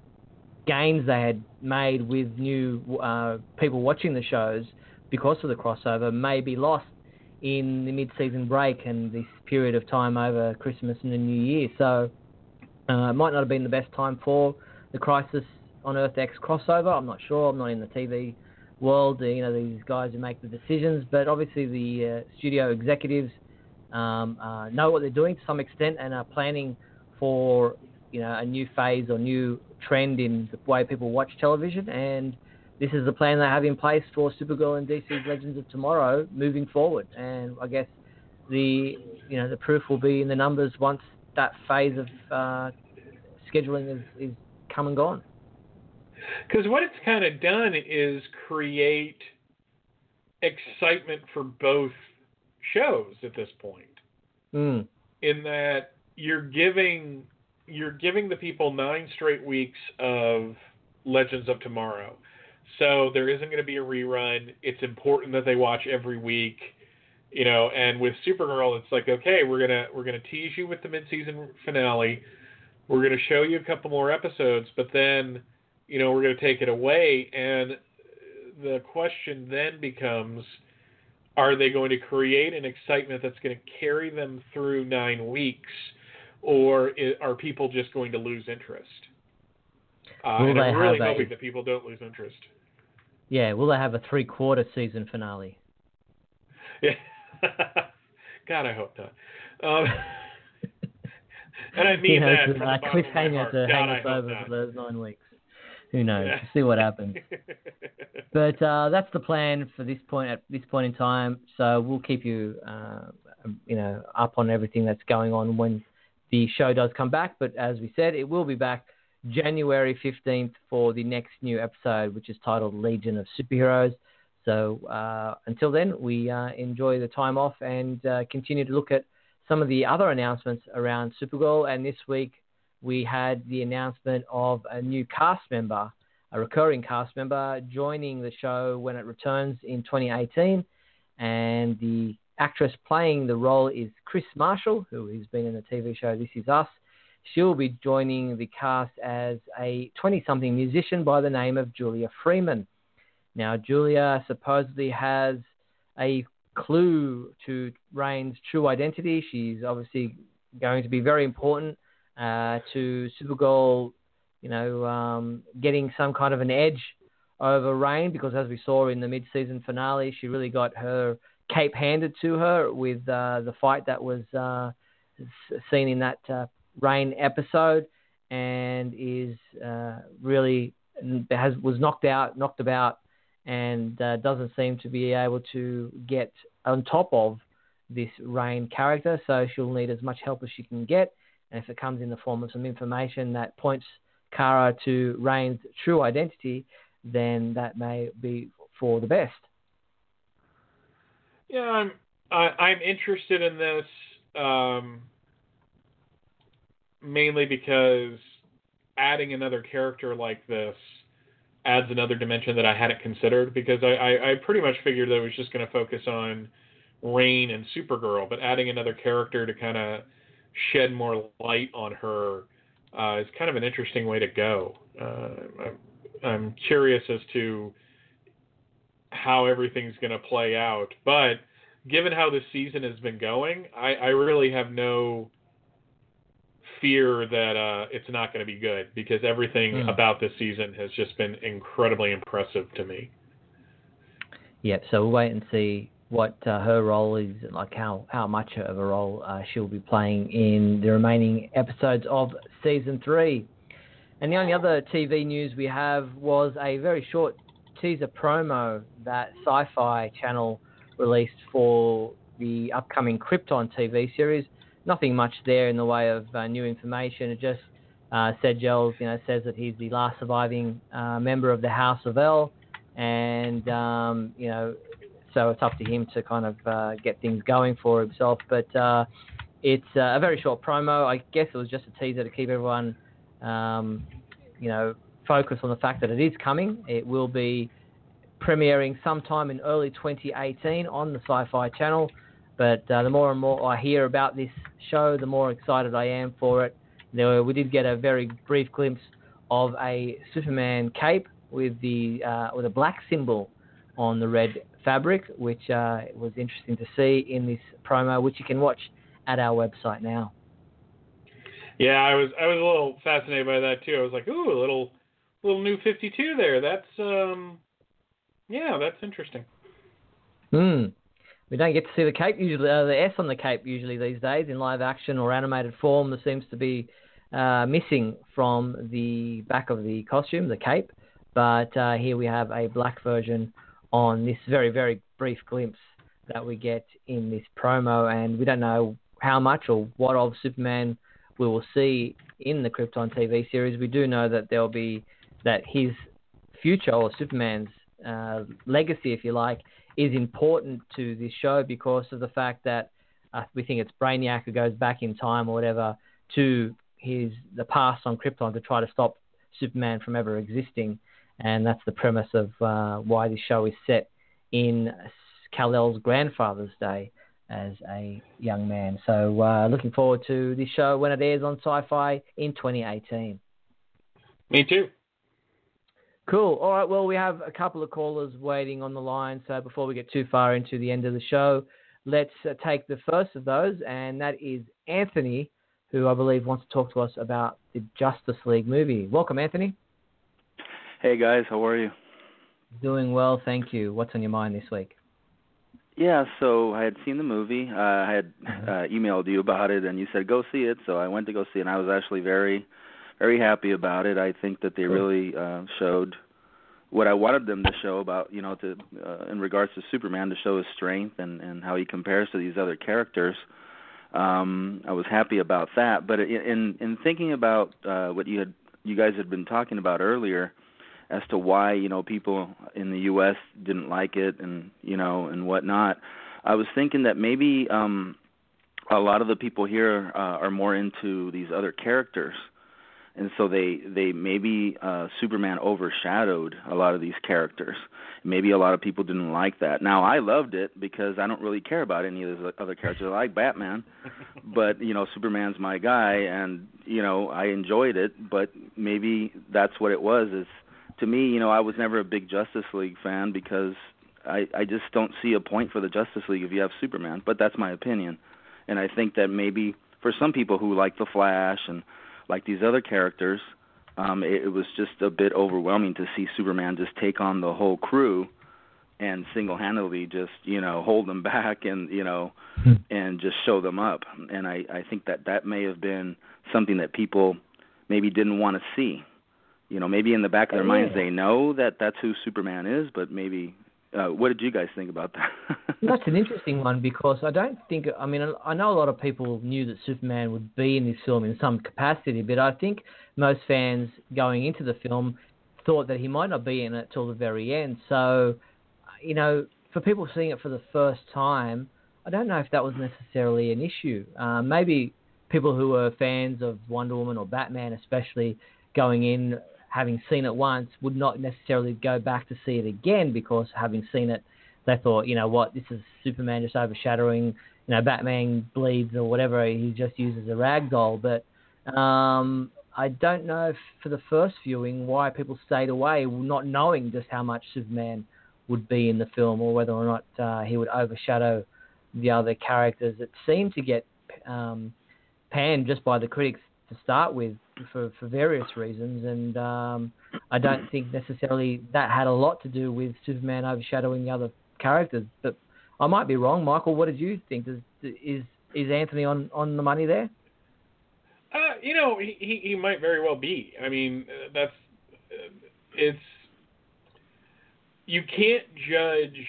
S5: gains they had made with new uh, people watching the shows because of the crossover may be lost in the mid-season break and this period of time over Christmas and the New Year. So uh, it might not have been the best time for the Crisis on Earth X crossover. I'm not sure. I'm not in the T V world, you know, these guys who make the decisions, but obviously the uh, studio executives um, uh, know what they're doing to some extent and are planning for, you know, a new phase or new trend in the way people watch television, and this is the plan they have in place for Supergirl and D C's Legends of Tomorrow moving forward. And I guess the, you know, the proof will be in the numbers once that phase of uh, scheduling is, is come and gone.
S6: Because what it's kind of done is create excitement for both shows at this point.
S5: Mm.
S6: In that you're giving you're giving the people nine straight weeks of Legends of Tomorrow. So there isn't going to be a rerun. It's important that they watch every week. You know, and with Supergirl, it's like, okay, we're gonna we're gonna tease you with the mid-season finale. We're gonna show you a couple more episodes, but then, you know, we're going to take it away, and the question then becomes, are they going to create an excitement that's going to carry them through nine weeks, or are people just going to lose interest? Uh, and I'm really hoping a, that people don't lose interest.
S5: Yeah, will they have a three-quarter season finale?
S6: Yeah. God, I hope not. Um, and I mean
S5: you know,
S6: that.
S5: It's a cliffhanger to hang us over for those nine weeks. Who knows? Yeah. See what happens. But uh, that's the plan for this point at this point in time. So we'll keep you, uh, you know, up on everything that's going on when the show does come back. But as we said, it will be back January fifteenth for the next new episode, which is titled Legion of Superheroes. So uh, until then, we uh, enjoy the time off and uh, continue to look at some of the other announcements around Supergirl. And this week, we had the announcement of a new cast member, a recurring cast member, joining the show when it returns in twenty eighteen. And the actress playing the role is Chris Marshall, who has been in the T V show This Is Us. She'll be joining the cast as a twenty-something musician by the name of Julia Freeman. Now, Julia supposedly has a clue to Reign's true identity. She's obviously going to be very important Uh, to Supergirl, you know, um, getting some kind of an edge over Reign, because as we saw in the mid-season finale, she really got her cape handed to her with uh, the fight that was uh, seen in that uh, Reign episode, and is uh, really has was knocked out, knocked about, and uh, doesn't seem to be able to get on top of this Reign character. So she'll need as much help as she can get. And if it comes in the form of some information that points Kara to Reign's true identity, then that may be for the best.
S6: Yeah, I'm I, I'm interested in this um, mainly because adding another character like this adds another dimension that I hadn't considered, because I, I, I pretty much figured that it was just going to focus on Reign and Supergirl, but adding another character to kind of shed more light on her uh, is kind of an interesting way to go. Uh, I'm, I'm curious as to how everything's going to play out, but given how this season has been going, I, I really have no fear that uh, it's not going to be good, because everything mm. about this season has just been incredibly impressive to me.
S5: Yep, so we'll wait and see what uh, her role is, like how, how much of a role uh, she'll be playing in the remaining episodes of Season three. And the only other T V news we have was a very short teaser promo that Sci-Fi Channel released for the upcoming Krypton T V series. Nothing much there in the way of uh, new information. It just uh, said Giles, you know, says that he's the last surviving uh, member of the House of El, and um, you know, so it's up to him to kind of uh, get things going for himself. But uh, it's uh, a very short promo. I guess it was just a teaser to keep everyone, um, you know, focused on the fact that it is coming. It will be premiering sometime in early twenty eighteen on the Sci-Fi Channel. But uh, the more and more I hear about this show, the more excited I am for it. There, we did get a very brief glimpse of a Superman cape with the uh, with a black symbol on the red fabric, which uh, was interesting to see in this promo, which you can watch at our website now.
S6: Yeah, I was I was a little fascinated by that too. I was like, ooh, a little little new fifty-two there. That's um, yeah, that's interesting.
S5: Hmm. We don't get to see the cape usually, uh, the S on the cape usually these days in live action or animated form. There seems to be uh, missing from the back of the costume, the cape. But uh, here we have a black version on this very, very brief glimpse that we get in this promo. And we don't know how much or what of Superman we will see in the Krypton T V series. We do know that there'll be that his future, or Superman's uh, legacy, if you like, is important to this show because of the fact that uh, we think it's Brainiac who goes back in time or whatever to his the past on Krypton to try to stop Superman from ever existing. And that's the premise of uh, why this show is set in Kal-El's grandfather's day as a young man. So uh, looking forward to this show when it airs on Sci-Fi in twenty eighteen.
S6: Me too.
S5: Cool. All right. Well, we have a couple of callers waiting on the line. So before we get too far into the end of the show, let's uh, take the first of those, and that is Anthony, who I believe wants to talk to us about the Justice League movie. Welcome, Anthony.
S11: Hey, guys. How are you?
S5: Doing well, thank you. What's on your mind this week?
S11: Yeah, so I had seen the movie. Uh, I had uh, emailed you about it, and you said go see it. So I went to go see it, and I was actually very, very happy about it. I think that they really uh, showed what I wanted them to show about, you know, to uh, in regards to Superman, to show his strength and, and how he compares to these other characters. Um, I was happy about that. But in in thinking about uh, what you had, you guys had been talking about earlier, as to why, you know, people in the U S didn't like it and, you know, and whatnot, I was thinking that maybe um, a lot of the people here uh, are more into these other characters. And so they, they maybe uh, Superman overshadowed a lot of these characters. Maybe a lot of people didn't like that. Now, I loved it because I don't really care about any of those other characters. I like Batman, but, you know, Superman's my guy, and, you know, I enjoyed it. But maybe that's what it was. Is to me, you know, I was never a big Justice League fan because I, I just don't see a point for the Justice League if you have Superman. But that's my opinion. And I think that maybe for some people who like The Flash and like these other characters, um, it, it was just a bit overwhelming to see Superman just take on the whole crew and single-handedly just, you know, hold them back and, you know, and just show them up. And I, I think that that may have been something that people maybe didn't want to see. You know, maybe in the back of their yeah. minds they know that that's who Superman is, but maybe uh, what did you guys think about that?
S5: That's an interesting one because I don't think, I mean, I know a lot of people knew that Superman would be in this film in some capacity, but I think most fans going into the film thought that he might not be in it till the very end. So, you know, for people seeing it for the first time, I don't know if that was necessarily an issue. Uh, maybe people who were fans of Wonder Woman or Batman especially going in, having seen it once, would not necessarily go back to see it again because having seen it, they thought, you know what, this is Superman just overshadowing, you know, Batman bleeds or whatever, he just uses a rag doll. But um, I don't know if for the first viewing why people stayed away, not knowing just how much Superman would be in the film or whether or not uh, he would overshadow the other characters. It seemed to get um, panned just by the critics to start with for, for various reasons, and um, I don't think necessarily that had a lot to do with Superman overshadowing the other characters. But I might be wrong. Michael, what did you think? Is is, is Anthony on, on the money there?
S6: Uh, you know, he, he he might very well be. I mean, that's uh, it's you can't judge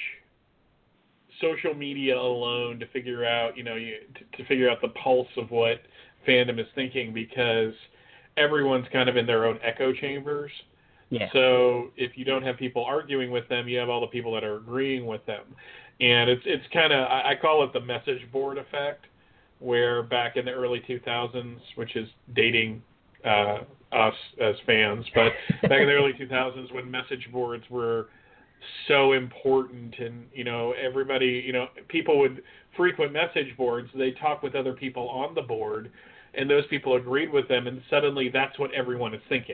S6: social media alone to figure out, you know, you, to, to figure out the pulse of what fandom is thinking, because everyone's kind of in their own echo chambers.
S5: Yeah.
S6: So if you don't have people arguing with them, you have all the people that are agreeing with them. And it's it's kind of, I, I call it the message board effect, where back in the early two thousands, which is dating uh, us as fans, but back in the early two thousands when message boards were so important, and, you know, everybody, you know, people would frequent message boards, they talk with other people on the board, and those people agreed with them, and suddenly that's what everyone is thinking.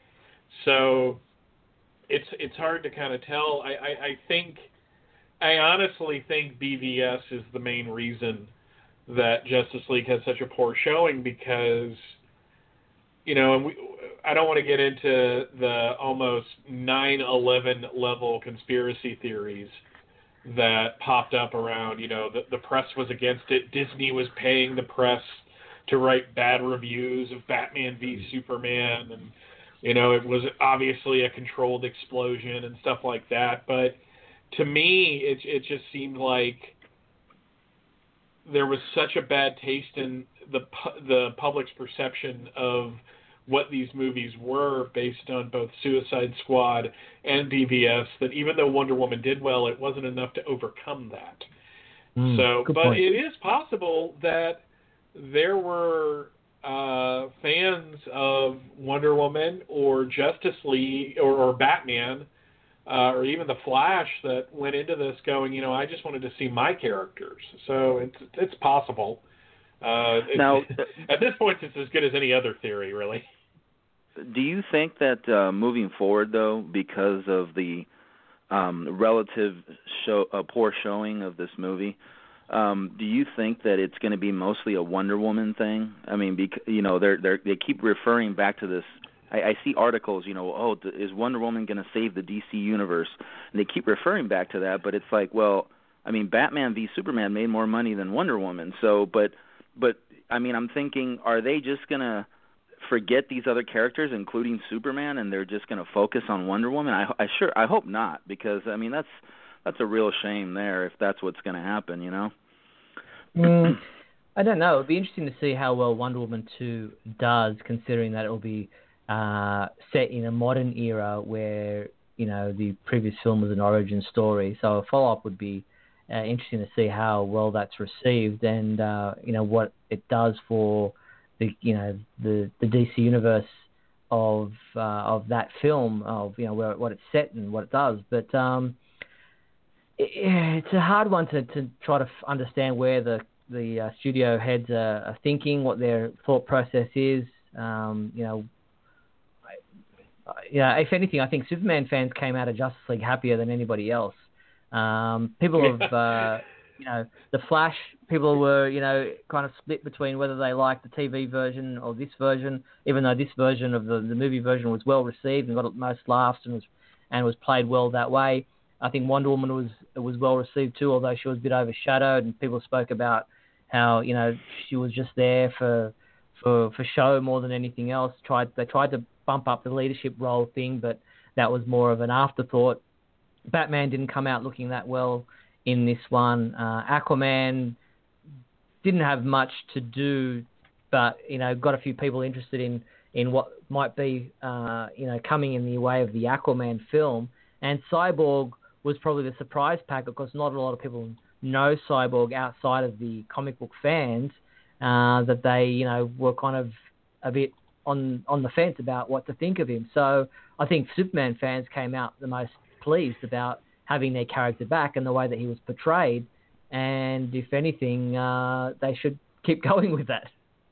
S6: So it's it's hard to kind of tell. I, I, I think, I honestly think B V S is the main reason that Justice League has such a poor showing, because, you know, and we, I don't want to get into the almost nine eleven level conspiracy theories that popped up around, you know, the, the press was against it. Disney was paying the press to write bad reviews of Batman v Superman, and, you know, it was obviously a controlled explosion and stuff like that. But to me, it it just seemed like there was such a bad taste in the the public's perception of what these movies were based on both Suicide Squad and B V S, that even though Wonder Woman did well, it wasn't enough to overcome that. Mm, so, but point. It is possible that there were uh, fans of Wonder Woman or Justice League or, or Batman uh, or even The Flash that went into this going, you know, I just wanted to see my characters. So it's it's possible. Uh,
S11: now,
S6: at this point, it's as good as any other theory, really.
S11: do you think that uh, moving forward, though, because of the um, relative show, uh, poor showing of this movie, um, do you think that it's going to be mostly a Wonder Woman thing? I mean, bec- you know, they're they they keep referring back to this. I, I see articles, you know, oh, th- is Wonder Woman going to save the D C universe? And they keep referring back to that, but it's like, well, I mean, Batman v Superman made more money than Wonder Woman, so, but, but, I mean, I'm thinking, are they just going to forget these other characters, including Superman, and they're just going to focus on Wonder Woman? I, I sure, I hope not, because I mean that's that's a real shame there if that's what's going to happen, you know.
S5: Mm, I don't know. It'd be interesting to see how well Wonder Woman two does, considering that it will be uh, set in a modern era where you know the previous film was an origin story. So a follow up would be uh, interesting to see how well that's received, and uh, you know what it does for the you know the, the D C universe of uh, of that film, of you know where, what it's set and what it does. But um, it, it's a hard one to, to try to f- understand where the the uh, studio heads are, are thinking, what their thought process is. Um, you know, I, yeah. If anything, I think Superman fans came out of Justice League happier than anybody else. Um, people have. Uh, You know, the Flash, people were, you know, kind of split between whether they liked the T V version or this version, even though this version of the, the movie version was well received and got the most laughs and was and was played well that way. I think Wonder Woman was was well received too, although she was a bit overshadowed, and people spoke about how, you know, she was just there for for, for show more than anything else. Tried They tried to bump up the leadership role thing, but that was more of an afterthought. Batman didn't come out looking that well in this one. uh, Aquaman didn't have much to do, but you know, got a few people interested in, in what might be uh, you know coming in the way of the Aquaman film. And Cyborg was probably the surprise pack, because not a lot of people know Cyborg outside of the comic book fans. Uh, that they you know were kind of a bit on on the fence about what to think of him. So I think Superman fans came out the most pleased about having their character back and the way that he was portrayed, and if anything, uh, they should keep going with that.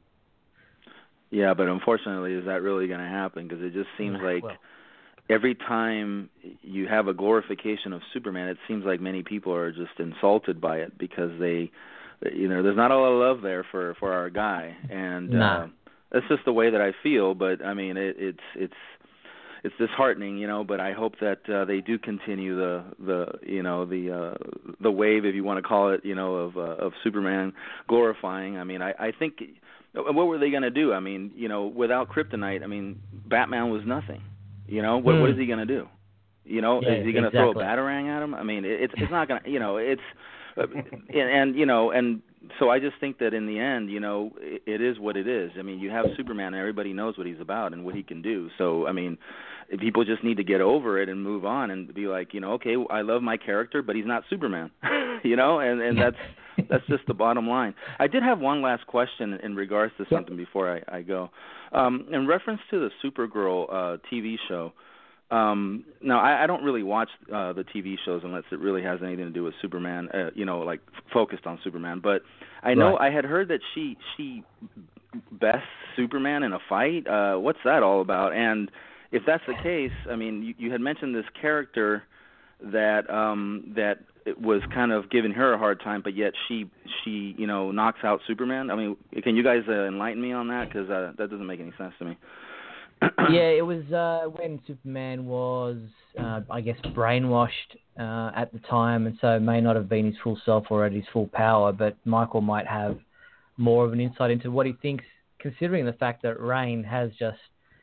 S11: Yeah, but unfortunately, is that really going to happen? Because it just seems like well, every time you have a glorification of Superman, it seems like many people are just insulted by it, because they, you know, there's not a lot of love there for, for our guy, and
S5: nah.
S11: uh, that's just the way that I feel. But I mean, it, it's it's. It's disheartening, you know, but I hope that uh, they do continue the, the you know, the uh, the wave, if you want to call it, you know, of uh, of Superman glorifying. I mean, I, I think, what were they going to do? I mean, you know, without Kryptonite, I mean, Batman was nothing. You know, what mm. what is he going to do? You know,
S5: yeah,
S11: is he going to
S5: exactly.
S11: throw a batarang at him? I mean, it, it's it's not going to, you know, it's, uh, and, and you know, and so I just think that in the end, you know, it, it is what it is. I mean, you have Superman, and everybody knows what he's about and what he can do. So, I mean, people just need to get over it and move on and be like, you know, okay, I love my character, but he's not Superman, you know, and, and that's that's just the bottom line. I did have one last question in regards to something before I, I go. Um, in reference to the Supergirl uh, T V show, um, now I, I don't really watch uh, the T V shows unless it really has anything to do with Superman, uh, you know, like focused on Superman. But I know right. I had heard that she she bests Superman in a fight. Uh, what's that all about? And if that's the case, I mean, you, you had mentioned this character that um, that was kind of giving her a hard time, but yet she she you know knocks out Superman. I mean, can you guys uh, enlighten me on that? Because uh, that doesn't make any sense to me.
S5: Yeah, it was uh, when Superman was, uh, I guess, brainwashed uh, at the time, and so may not have been his full self or at his full power. But Michael might have more of an insight into what he thinks, considering the fact that Rain has just.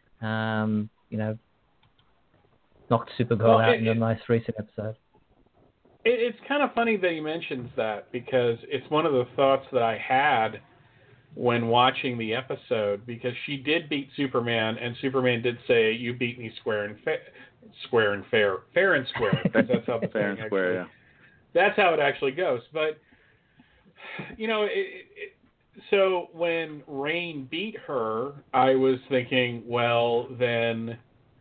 S5: Um, you know, knocked Supergirl well, out it, in the most recent episode.
S6: It, it's kind of funny that he mentions that, because it's one of the thoughts that I had when watching the episode, because she did beat Superman, and Superman did say, "You beat me square and fa- square and fair, fair and square." Because that's how the
S11: fair and square,
S6: actually,
S11: yeah.
S6: That's how it actually goes. But you know, it, it, so when Rain beat her, I was thinking, well, then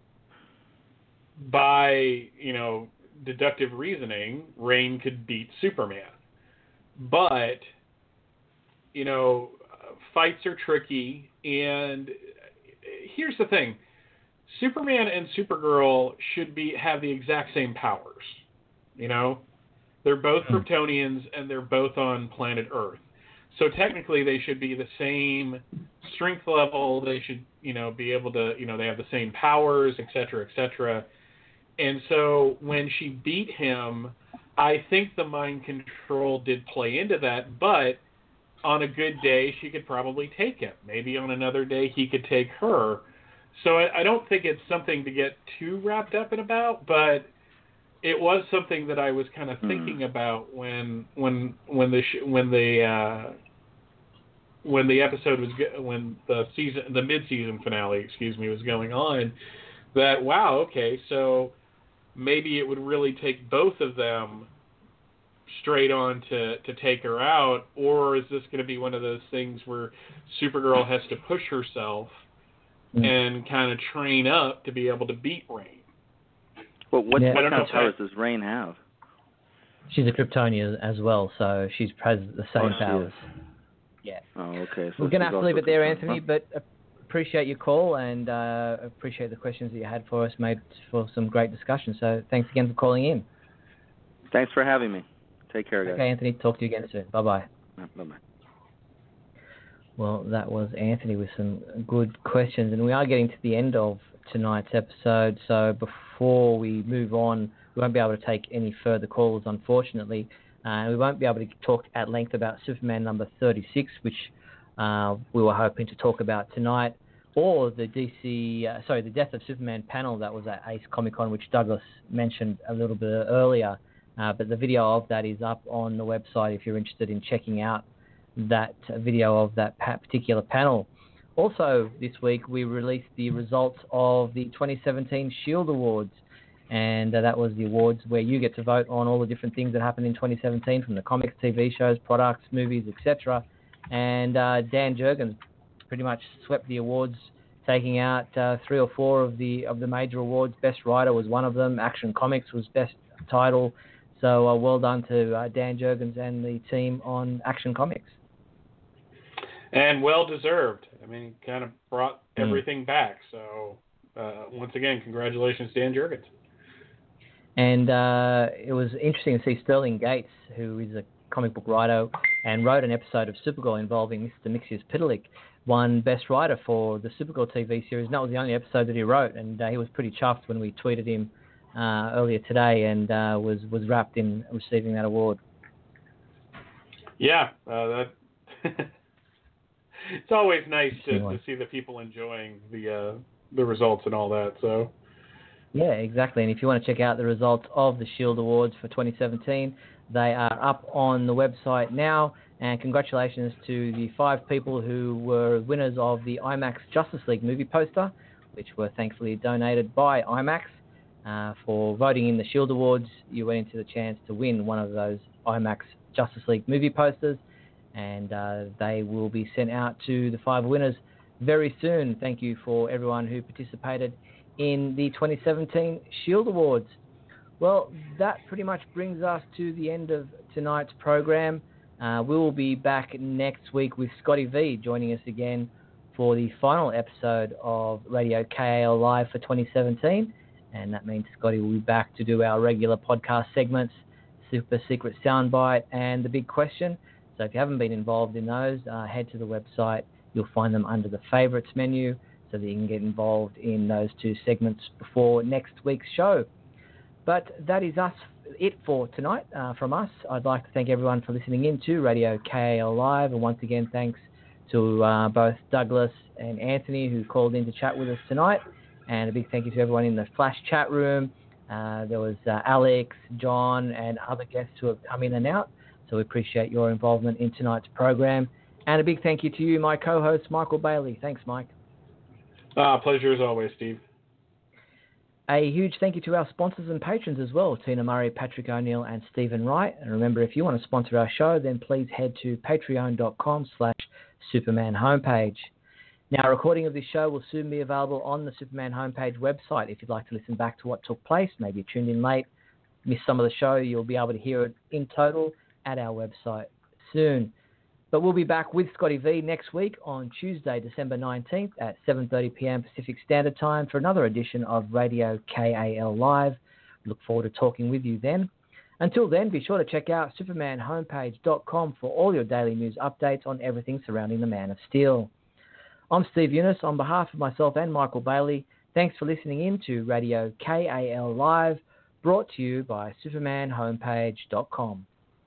S6: by, you know, deductive reasoning, Rain could beat Superman. But, you know, fights are tricky, and here's the thing. Superman and Supergirl should be have the exact same powers. You know, they're both mm. Kryptonians and they're both on planet Earth. So technically, they should be the same strength level. They should, you know, be able to, you know, they have the same powers, et cetera, et cetera. And so when she beat him, I think the mind control did play into that. But on a good day, she could probably take him. Maybe on another day, he could take her. So I, I don't think it's something to get too wrapped up in about, but it was something that I was kind of thinking mm. about when when when the sh- when the uh, when the episode was go- when the season the mid-season finale, excuse me, was going on. That wow, okay, so maybe it would really take both of them straight on to to take her out, or is this going to be one of those things where Supergirl has to push herself mm. and kind of train up to be able to beat Rain?
S11: Well, what,
S5: yeah.
S11: what kind of powers does Rain have?
S5: She's a Kryptonian as well, so she's has the same
S11: oh,
S5: powers. Yeah.
S11: Oh, okay. So
S5: we're going to have to leave it there, Anthony,
S11: huh?
S5: but appreciate your call and uh, appreciate the questions that you had for us, made for some great discussion. So thanks again for calling in.
S11: Thanks for having me. Take care, guys.
S5: Okay, Anthony. Talk to you again soon. Bye-bye.
S11: Bye-bye.
S5: Well, that was Anthony with some good questions, and we are getting to the end of tonight's episode. So before we move on, we won't be able to take any further calls, unfortunately. Uh, we won't be able to talk at length about Superman number thirty-six, which uh, we were hoping to talk about tonight, or the D C, uh, sorry, the Death of Superman panel that was at Ace Comic Con, which Douglas mentioned a little bit earlier. Uh, but the video of that is up on the website if you're interested in checking out that video of that particular panel. Also, this week we released the results of the twenty seventeen Shield Awards, and uh, that was the awards where you get to vote on all the different things that happened in twenty seventeen, from the comics, T V shows, products, movies, et cetera. And uh, Dan Jurgens pretty much swept the awards, taking out uh, three or four of the of the major awards. Best Writer was one of them. Action Comics was Best Title. So uh, well done to uh, Dan Jurgens and the team on Action Comics.
S6: And well deserved. I mean, he kind of brought
S5: mm.
S6: everything back. So uh, once again, congratulations, Dan Jurgens.
S5: And uh, it was interesting to see Sterling Gates, who is a comic book writer and wrote an episode of Supergirl involving Mister Mixius Pitalik, won Best Writer for the Supergirl T V series. And that was the only episode that he wrote. And uh, he was pretty chuffed when we tweeted him uh, earlier today, and uh, was, was wrapped in receiving that award.
S6: Yeah, uh, that... It's always nice to, to see the people enjoying the uh, the results and all that. So,
S5: yeah, exactly. And if you want to check out the results of the Shield Awards for twenty seventeen, they are up on the website now. And congratulations to the five people who were winners of the IMAX Justice League movie poster, which were thankfully donated by IMAX. Uh, for voting in the Shield Awards, you went into the chance to win one of those IMAX Justice League movie posters. And uh, they will be sent out to the five winners very soon. Thank you for everyone who participated in the twenty seventeen Shield Awards. Well, that pretty much brings us to the end of tonight's program. Uh, we will be back next week with Scotty V joining us again for the final episode of Radio K A L Live for twenty seventeen. And that means Scotty will be back to do our regular podcast segments, Super Secret Soundbite, and The Big Question. So if you haven't been involved in those, uh, head to the website. You'll find them under the favorites menu so that you can get involved in those two segments before next week's show. But that is us, it for tonight uh, from us. I'd like to thank everyone for listening in to Radio K A L Live. And once again, thanks to uh, both Douglas and Anthony who called in to chat with us tonight. And a big thank you to everyone in the Flash chat room. Uh, there was uh, Alex, John, and other guests who have come in and out. So we appreciate your involvement in tonight's program. And a big thank you to you, my co-host, Michael Bailey. Thanks, Mike.
S6: Uh, pleasure as always, Steve.
S5: A huge thank you to our sponsors and patrons as well, Tina Murray, Patrick O'Neill, and Stephen Wright. And remember, if you want to sponsor our show, then please head to patreon.com slash Superman homepage. Now, a recording of this show will soon be available on the Superman homepage website. If you'd like to listen back to what took place, maybe you tuned in late, missed some of the show, you'll be able to hear it in total at our website soon. But we'll be back with Scotty V next week on Tuesday, December nineteenth at seven thirty p.m. Pacific Standard Time for another edition of Radio K A L Live. Look forward to talking with you then. Until then, be sure to check out superman homepage dot com for all your daily news updates on everything surrounding the Man of Steel. I'm Steve Eunice. On behalf of myself and Michael Bailey, thanks for listening in to Radio K A L Live, brought to you by superman homepage dot com.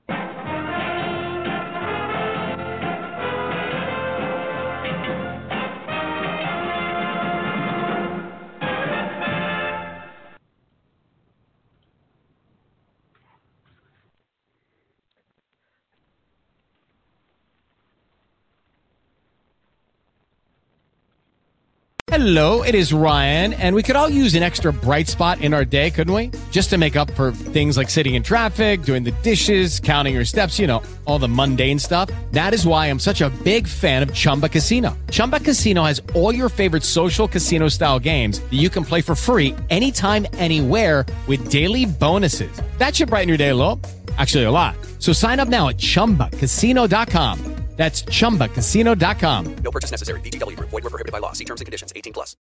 S17: Hello, it is Ryan, and we could all use an extra bright spot in our day, couldn't we? Just to make up for things like sitting in traffic, doing the dishes, counting your steps, you know, all the mundane stuff. That is why I'm such a big fan of Chumba Casino. Chumba Casino has all your favorite social casino-style games that you can play for free anytime, anywhere with daily bonuses. That should brighten your day a little. Actually, a lot. So sign up now at chumba casino dot com. That's chumba casino dot com.
S18: No purchase necessary. V G W Group. Void where prohibited by law. See terms and conditions. eighteen plus.